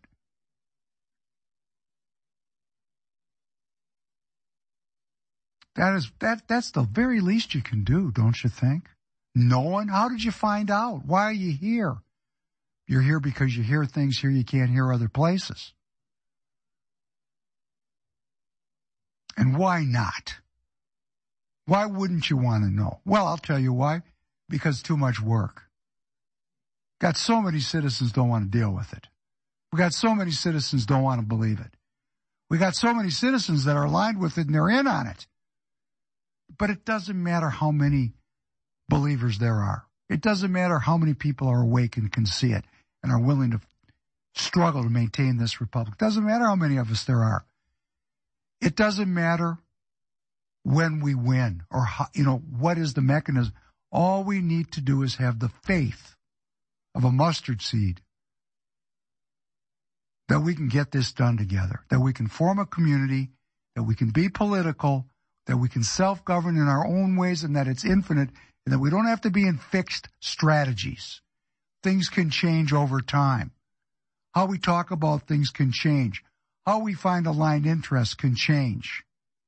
That's the very least you can do, don't you think? Knowing? How did you find out? Why are you here? You're here because you hear things here you can't hear other places. And why not? Why wouldn't you want to know? Well, I'll tell you why. Because too much work. Got so many citizens don't want to deal with it. We got so many citizens don't want to believe it. We got so many citizens that are aligned with it and they're in on it. But it doesn't matter how many believers there are. It doesn't matter how many people are awake and can see it and are willing to struggle to maintain this republic. It doesn't matter how many of us there are. It doesn't matter when we win or how, what is the mechanism. All we need to do is have the faith of a mustard seed that we can get this done together, that we can form a community, that we can be political, that we can self-govern in our own ways and that it's infinite, and that we don't have to be in fixed strategies. Things can change over time. How we talk about things can change. How we find aligned interests can change.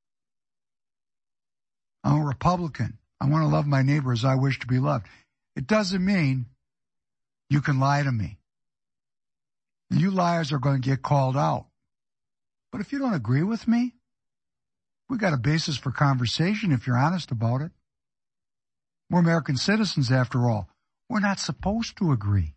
I'm a Republican. I want to love my neighbor as I wish to be loved. It doesn't mean you can lie to me. You liars are going to get called out. But if you don't agree with me, we got a basis for conversation if you're honest about it. We're American citizens, after all. We're not supposed to agree.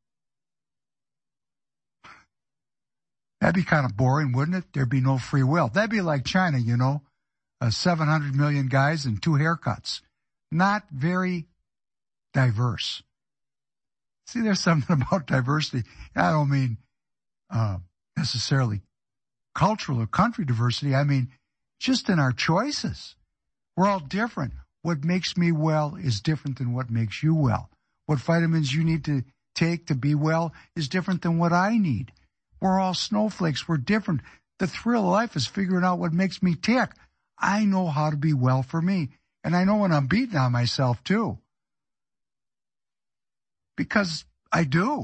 That'd be kind of boring, wouldn't it? There'd be no free will. That'd be like China, 700 million guys and 2 haircuts. Not very diverse. See, there's something about diversity. I don't mean necessarily cultural or country diversity. I mean just in our choices. We're all different. What makes me well is different than what makes you well. What vitamins you need to take to be well is different than what I need. We're all snowflakes. We're different. The thrill of life is figuring out what makes me tick. I know how to be well for me. And I know when I'm beating on myself, too. Because I do.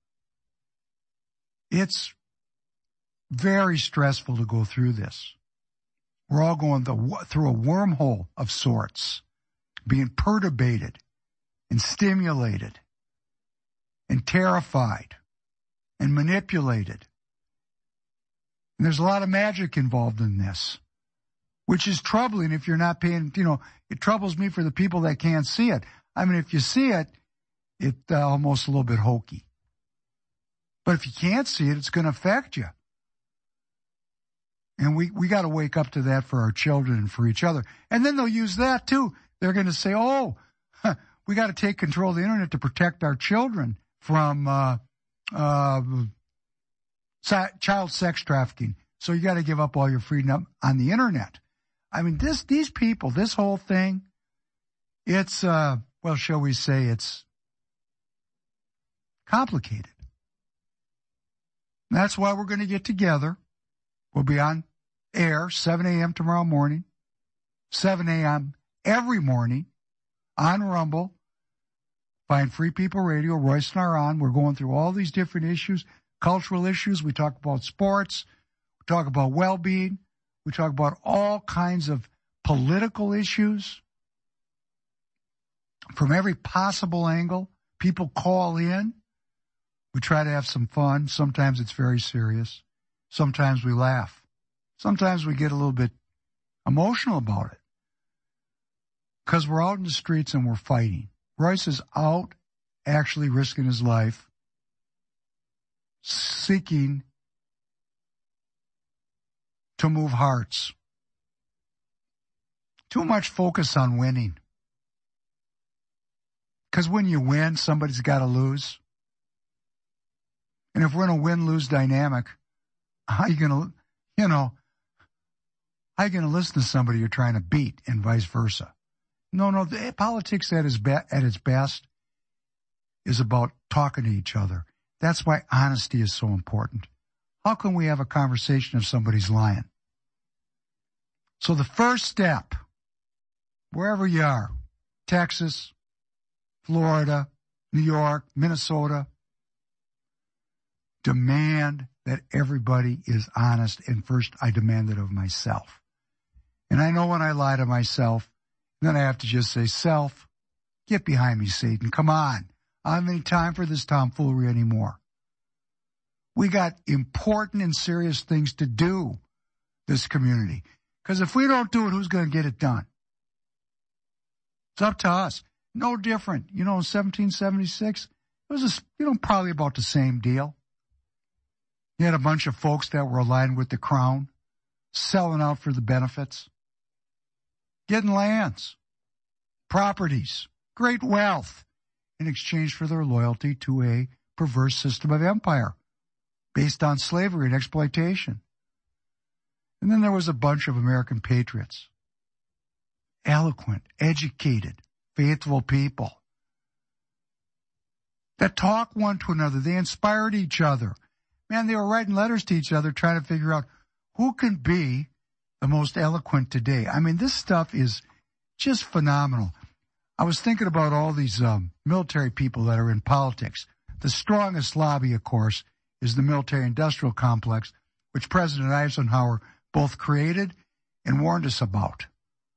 It's very stressful to go through this. We're all going through a wormhole of sorts, being perturbated and stimulated and terrified and manipulated. And there's a lot of magic involved in this, which is troubling if you're not paying, it troubles me for the people that can't see it. I mean, if you see it, it's almost a little bit hokey. But if you can't see it, it's going to affect you. And we got to wake up to that for our children and for each other. And then they'll use that too. They're going to say, We got to take control of the internet to protect our children from child sex trafficking. So you got to give up all your freedom on the internet. I mean, these people, this whole thing, it's, well, shall we say it's complicated. That's why we're going to get together. We'll be on air 7 a.m. tomorrow morning, 7 a.m. every morning on Rumble. Find Free People Radio. Royce and I are on. We're going through all these different issues, cultural issues. We talk about sports. We talk about well-being. We talk about all kinds of political issues from every possible angle. People call in. We try to have some fun. Sometimes it's very serious. Sometimes we laugh. Sometimes we get a little bit emotional about it because we're out in the streets and we're fighting. Royce is out actually risking his life, seeking to move hearts. Too much focus on winning. Because when you win, somebody's got to lose. And if we're in a win-lose dynamic, how are you going to, how are you going to listen to somebody you're trying to beat and vice versa? No, politics at its best is about talking to each other. That's why honesty is so important. How can we have a conversation if somebody's lying? So the first step, wherever you are, Texas, Florida, New York, Minnesota, demand that everybody is honest. And first, I demand it of myself. And I know when I lie to myself, then I have to just say, self, get behind me, Satan. Come on. I don't have any time for this tomfoolery anymore. We got important and serious things to do, this community. Because if we don't do it, who's going to get it done? It's up to us. No different. In 1776, it was probably about the same deal. You had a bunch of folks that were aligned with the crown, selling out for the benefits, getting lands, properties, great wealth in exchange for their loyalty to a perverse system of empire based on slavery and exploitation. And then there was a bunch of American patriots, eloquent, educated, faithful people that talk one to another. They inspired each other. Man, they were writing letters to each other trying to figure out who can be the most eloquent today. I mean, this stuff is just phenomenal. I was thinking about all these military people that are in politics. The strongest lobby, of course, is the military-industrial complex, which President Eisenhower both created and warned us about.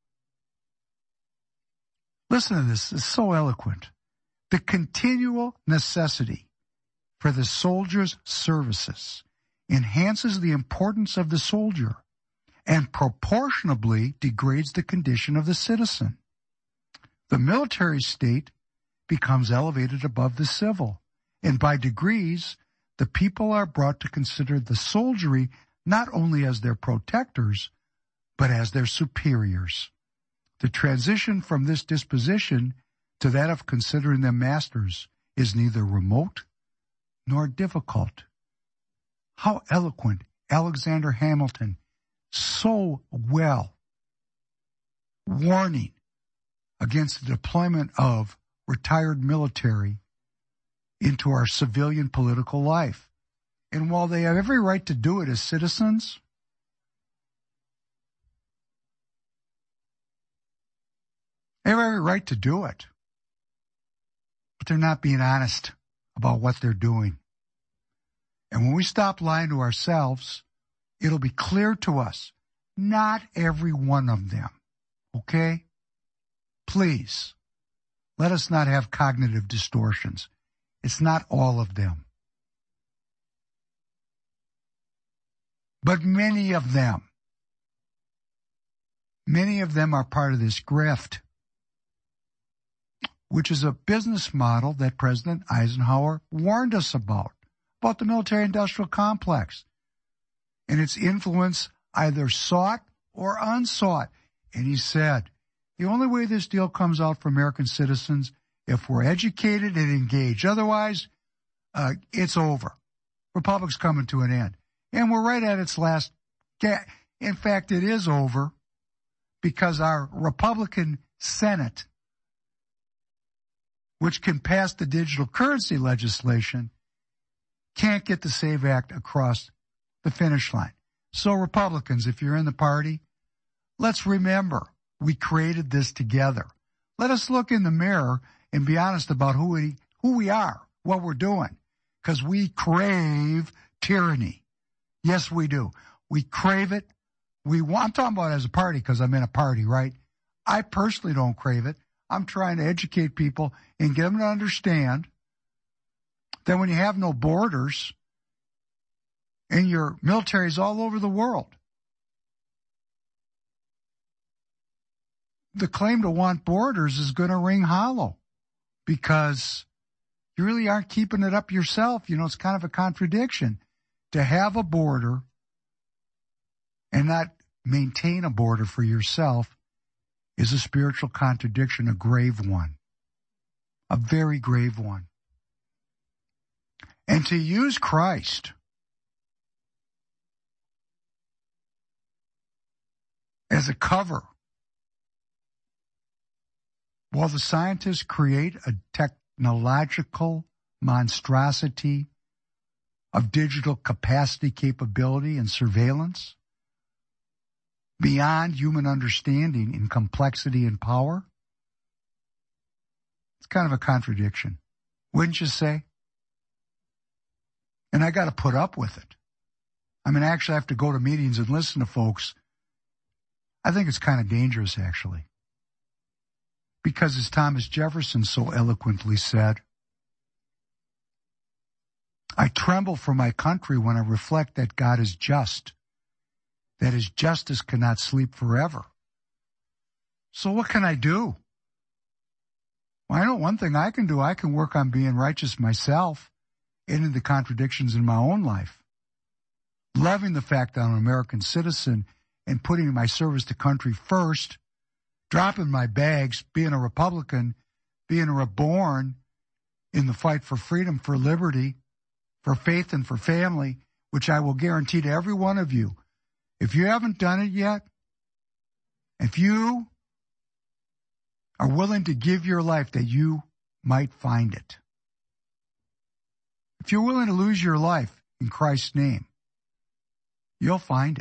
Listen to this. It's so eloquent. The continual necessity for the soldier's services enhances the importance of the soldier and proportionably degrades the condition of the citizen. The military state becomes elevated above the civil, and by degrees, the people are brought to consider the soldiery not only as their protectors, but as their superiors. The transition from this disposition to that of considering them masters is neither remote nor difficult. How eloquent Alexander Hamilton, so well warning against the deployment of retired military into our civilian political life. And while they have every right to do it as citizens, they have every right to do it. But they're not being honest about what they're doing. And when we stop lying to ourselves, it'll be clear to us, not every one of them, okay? Please, let us not have cognitive distortions. It's not all of them. But many of them are part of this grift, which is a business model that President Eisenhower warned us about the military-industrial complex and its influence either sought or unsought. And he said, the only way this deal comes out for American citizens if we're educated and engaged. Otherwise, it's over. Republic's coming to an end. And we're right at its last. In fact, it is over because our Republican Senate, which can pass the digital currency legislation, can't get the SAVE Act across the finish line. So Republicans, if you're in the party, let's remember we created this together. Let us look in the mirror and be honest about who we are, what we're doing, because we crave tyranny. Yes, we do. We crave it. I'm talking about it as a party because I'm in a party, right? I personally don't crave it. I'm trying to educate people and get them to understand that when you have no borders and your military's all over the world, the claim to want borders is going to ring hollow because you really aren't keeping it up yourself. You know, it's kind of a contradiction to have a border and not maintain a border for yourself is a spiritual contradiction, a grave one, a very grave one. And to use Christ as a cover while the scientists create a technological monstrosity of digital capacity, capability, and surveillance beyond human understanding in complexity and power, it's kind of a contradiction, wouldn't you say? And I got to put up with it. I mean, actually, I have to go to meetings and listen to folks. I think it's kind of dangerous, actually. Because as Thomas Jefferson so eloquently said, I tremble for my country when I reflect that God is just, that his justice cannot sleep forever. So what can I do? Well, I know one thing I can do. I can work on being righteous myself, ending the contradictions in my own life, loving the fact that I'm an American citizen and putting my service to country first, dropping my bags, being a Republican, being reborn in the fight for freedom, for liberty, for faith, and for family, which I will guarantee to every one of you. If you haven't done it yet, if you are willing to give your life that you might find it, if you're willing to lose your life in Christ's name, you'll find it.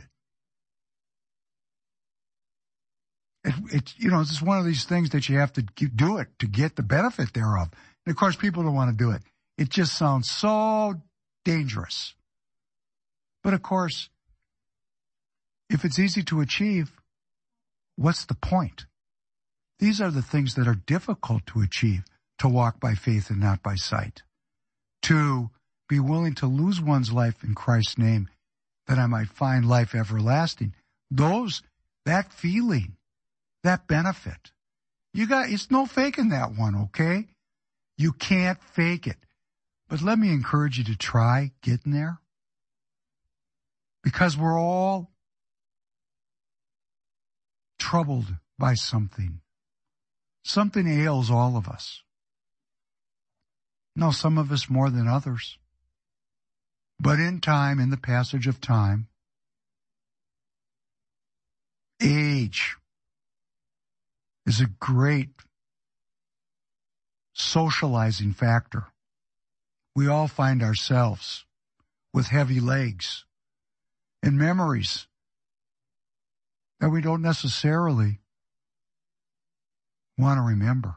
It's just one of these things that you have to do it to get the benefit thereof. And of course, people don't want to do it. It just sounds so dangerous. But of course, if it's easy to achieve, what's the point? These are the things that are difficult to achieve, to walk by faith and not by sight, to be willing to lose one's life in Christ's name that I might find life everlasting. That feeling, that benefit, it's no faking that one, okay? You can't fake it. But let me encourage you to try getting there, because we're all troubled by something. Something ails all of us. No, some of us more than others. But in time, in the passage of time, age is a great socializing factor. We all find ourselves with heavy legs and memories that we don't necessarily want to remember.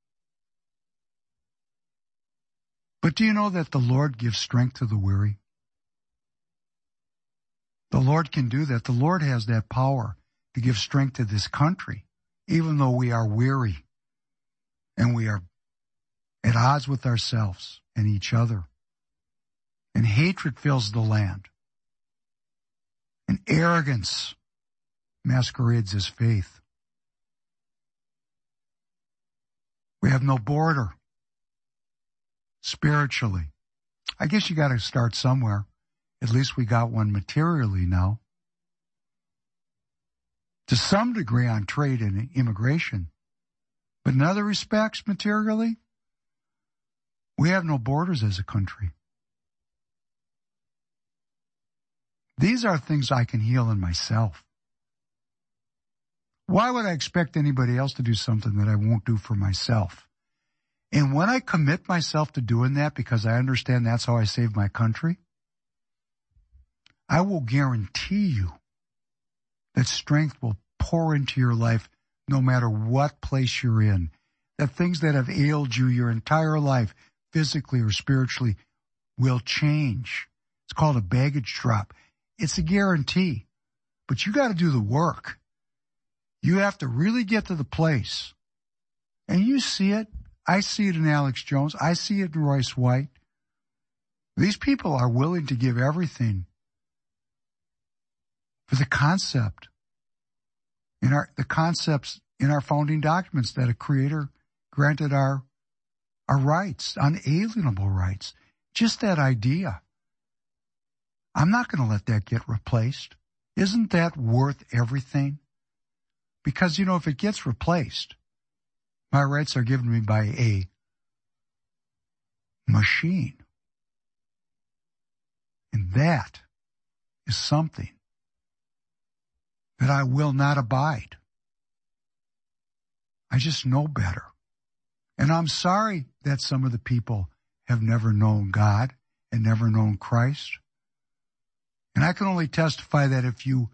But do you know that the Lord gives strength to the weary? The Lord can do that. The Lord has that power to give strength to this country, even though we are weary and we are at odds with ourselves and each other. And hatred fills the land. And arrogance masquerades as faith. We have no border spiritually. I guess you got to start somewhere. At least we got one materially now. To some degree on trade and immigration. But in other respects, materially, We have no borders as a country. These are things I can heal in myself. Why would I expect anybody else to do something that I won't do for myself? And when I commit myself to doing that because I understand that's how I save my country, I will guarantee you that strength will pour into your life no matter what place you're in. That things that have ailed you your entire life, physically or spiritually, will change. It's called a baggage drop. It's a guarantee. But you got to do the work. You have to really get to the place. And you see it. I see it in Alex Jones. I see it in Royce White. These people are willing to give everything for the concept. The concepts in our founding documents that a creator granted our rights, unalienable rights. Just that idea. I'm not going to let that get replaced. Isn't that worth everything? Because, if it gets replaced, my rights are given to me by a machine. And that is something that I will not abide. I just know better. And I'm sorry that some of the people have never known God and never known Christ. And I can only testify that if you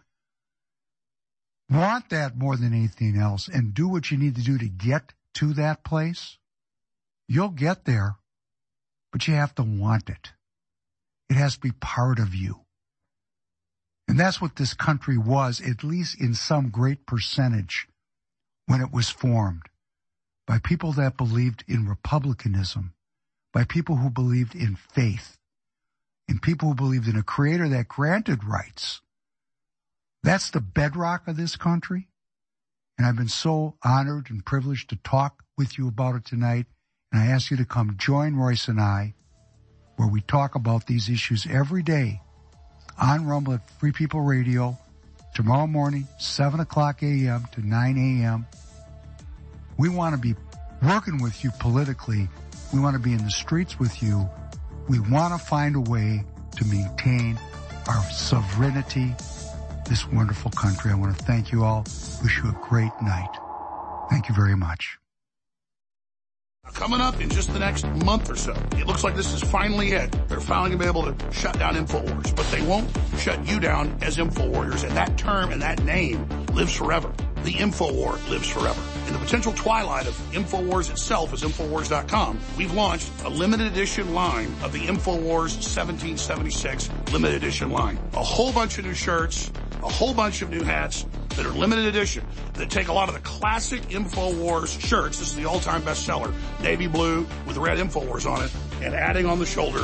want that more than anything else and do what you need to do to get to that place, you'll get there, but you have to want it. It has to be part of you. And that's what this country was, at least in some great percentage, when it was formed, by people that believed in republicanism, by people who believed in faith, and people who believed in a creator that granted rights. That's the bedrock of this country. And I've been so honored and privileged to talk with you about it tonight. And I ask you to come join Royce and I, where we talk about these issues every day on Rumble at Free People Radio, tomorrow morning, 7 o'clock a.m. to 9 a.m. We want to be working with you politically. We want to be in the streets with you. We want to find a way to maintain our sovereignty, this wonderful country. I want to thank you all. Wish you a great night. Thank you very much. Coming up in just the next month or so, it looks like this is finally it. They're finally going to be able to shut down InfoWars, but they won't shut you down as InfoWarriors, and that term and that name lives forever. The InfoWar lives forever. In the potential twilight of InfoWars itself as Infowars.com, we've launched a limited edition line of the InfoWars 1776 limited edition line. A whole bunch of new shirts, a whole bunch of new hats that are limited edition that take a lot of the classic InfoWars shirts. This is the all-time bestseller, navy blue with red InfoWars on it, and adding on the shoulder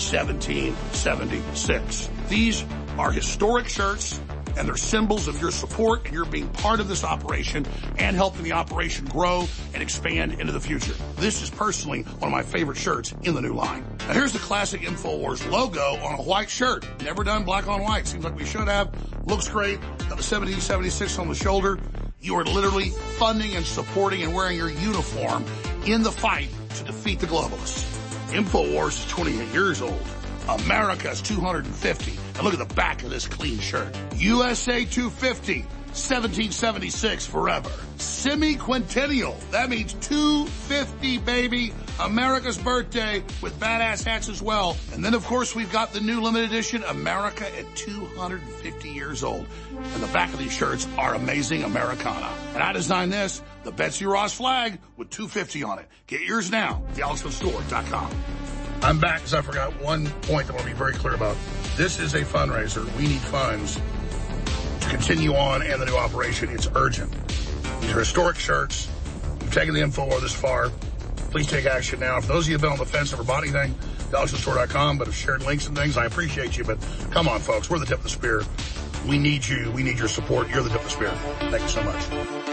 1776. These are historic shirts, and they're symbols of your support and your being part of this operation and helping the operation grow and expand into the future. This is personally one of my favorite shirts in the new line. Now here's the classic InfoWars logo on a white shirt. Never done black on white. Seems like we should have. Looks great. Got the 1776 on the shoulder. You are literally funding and supporting and wearing your uniform in the fight to defeat the globalists. InfoWars is 28 years old. America's 250. And look at the back of this clean shirt. USA 250, 1776 forever. Semi-quintennial. That means 250, baby. America's birthday with badass hats as well. And then, of course, we've got the new limited edition America at 250 years old. And the back of these shirts are amazing Americana. And I designed this, the Betsy Ross flag with 250 on it. Get yours now at thealexstone.com. I'm back because I forgot one point that I want to be very clear about. This is a fundraiser. We need funds to continue on and the new operation. It's urgent. These are historic shirts. You've taken the InfoWar this far. Please take action now. For those of you who have been on the fence over bought anything, thealexstone.com, but have shared links and things, I appreciate you. But come on, folks. We're the tip of the spear. We need you. We need your support. You're the tip of the spear. Thank you so much.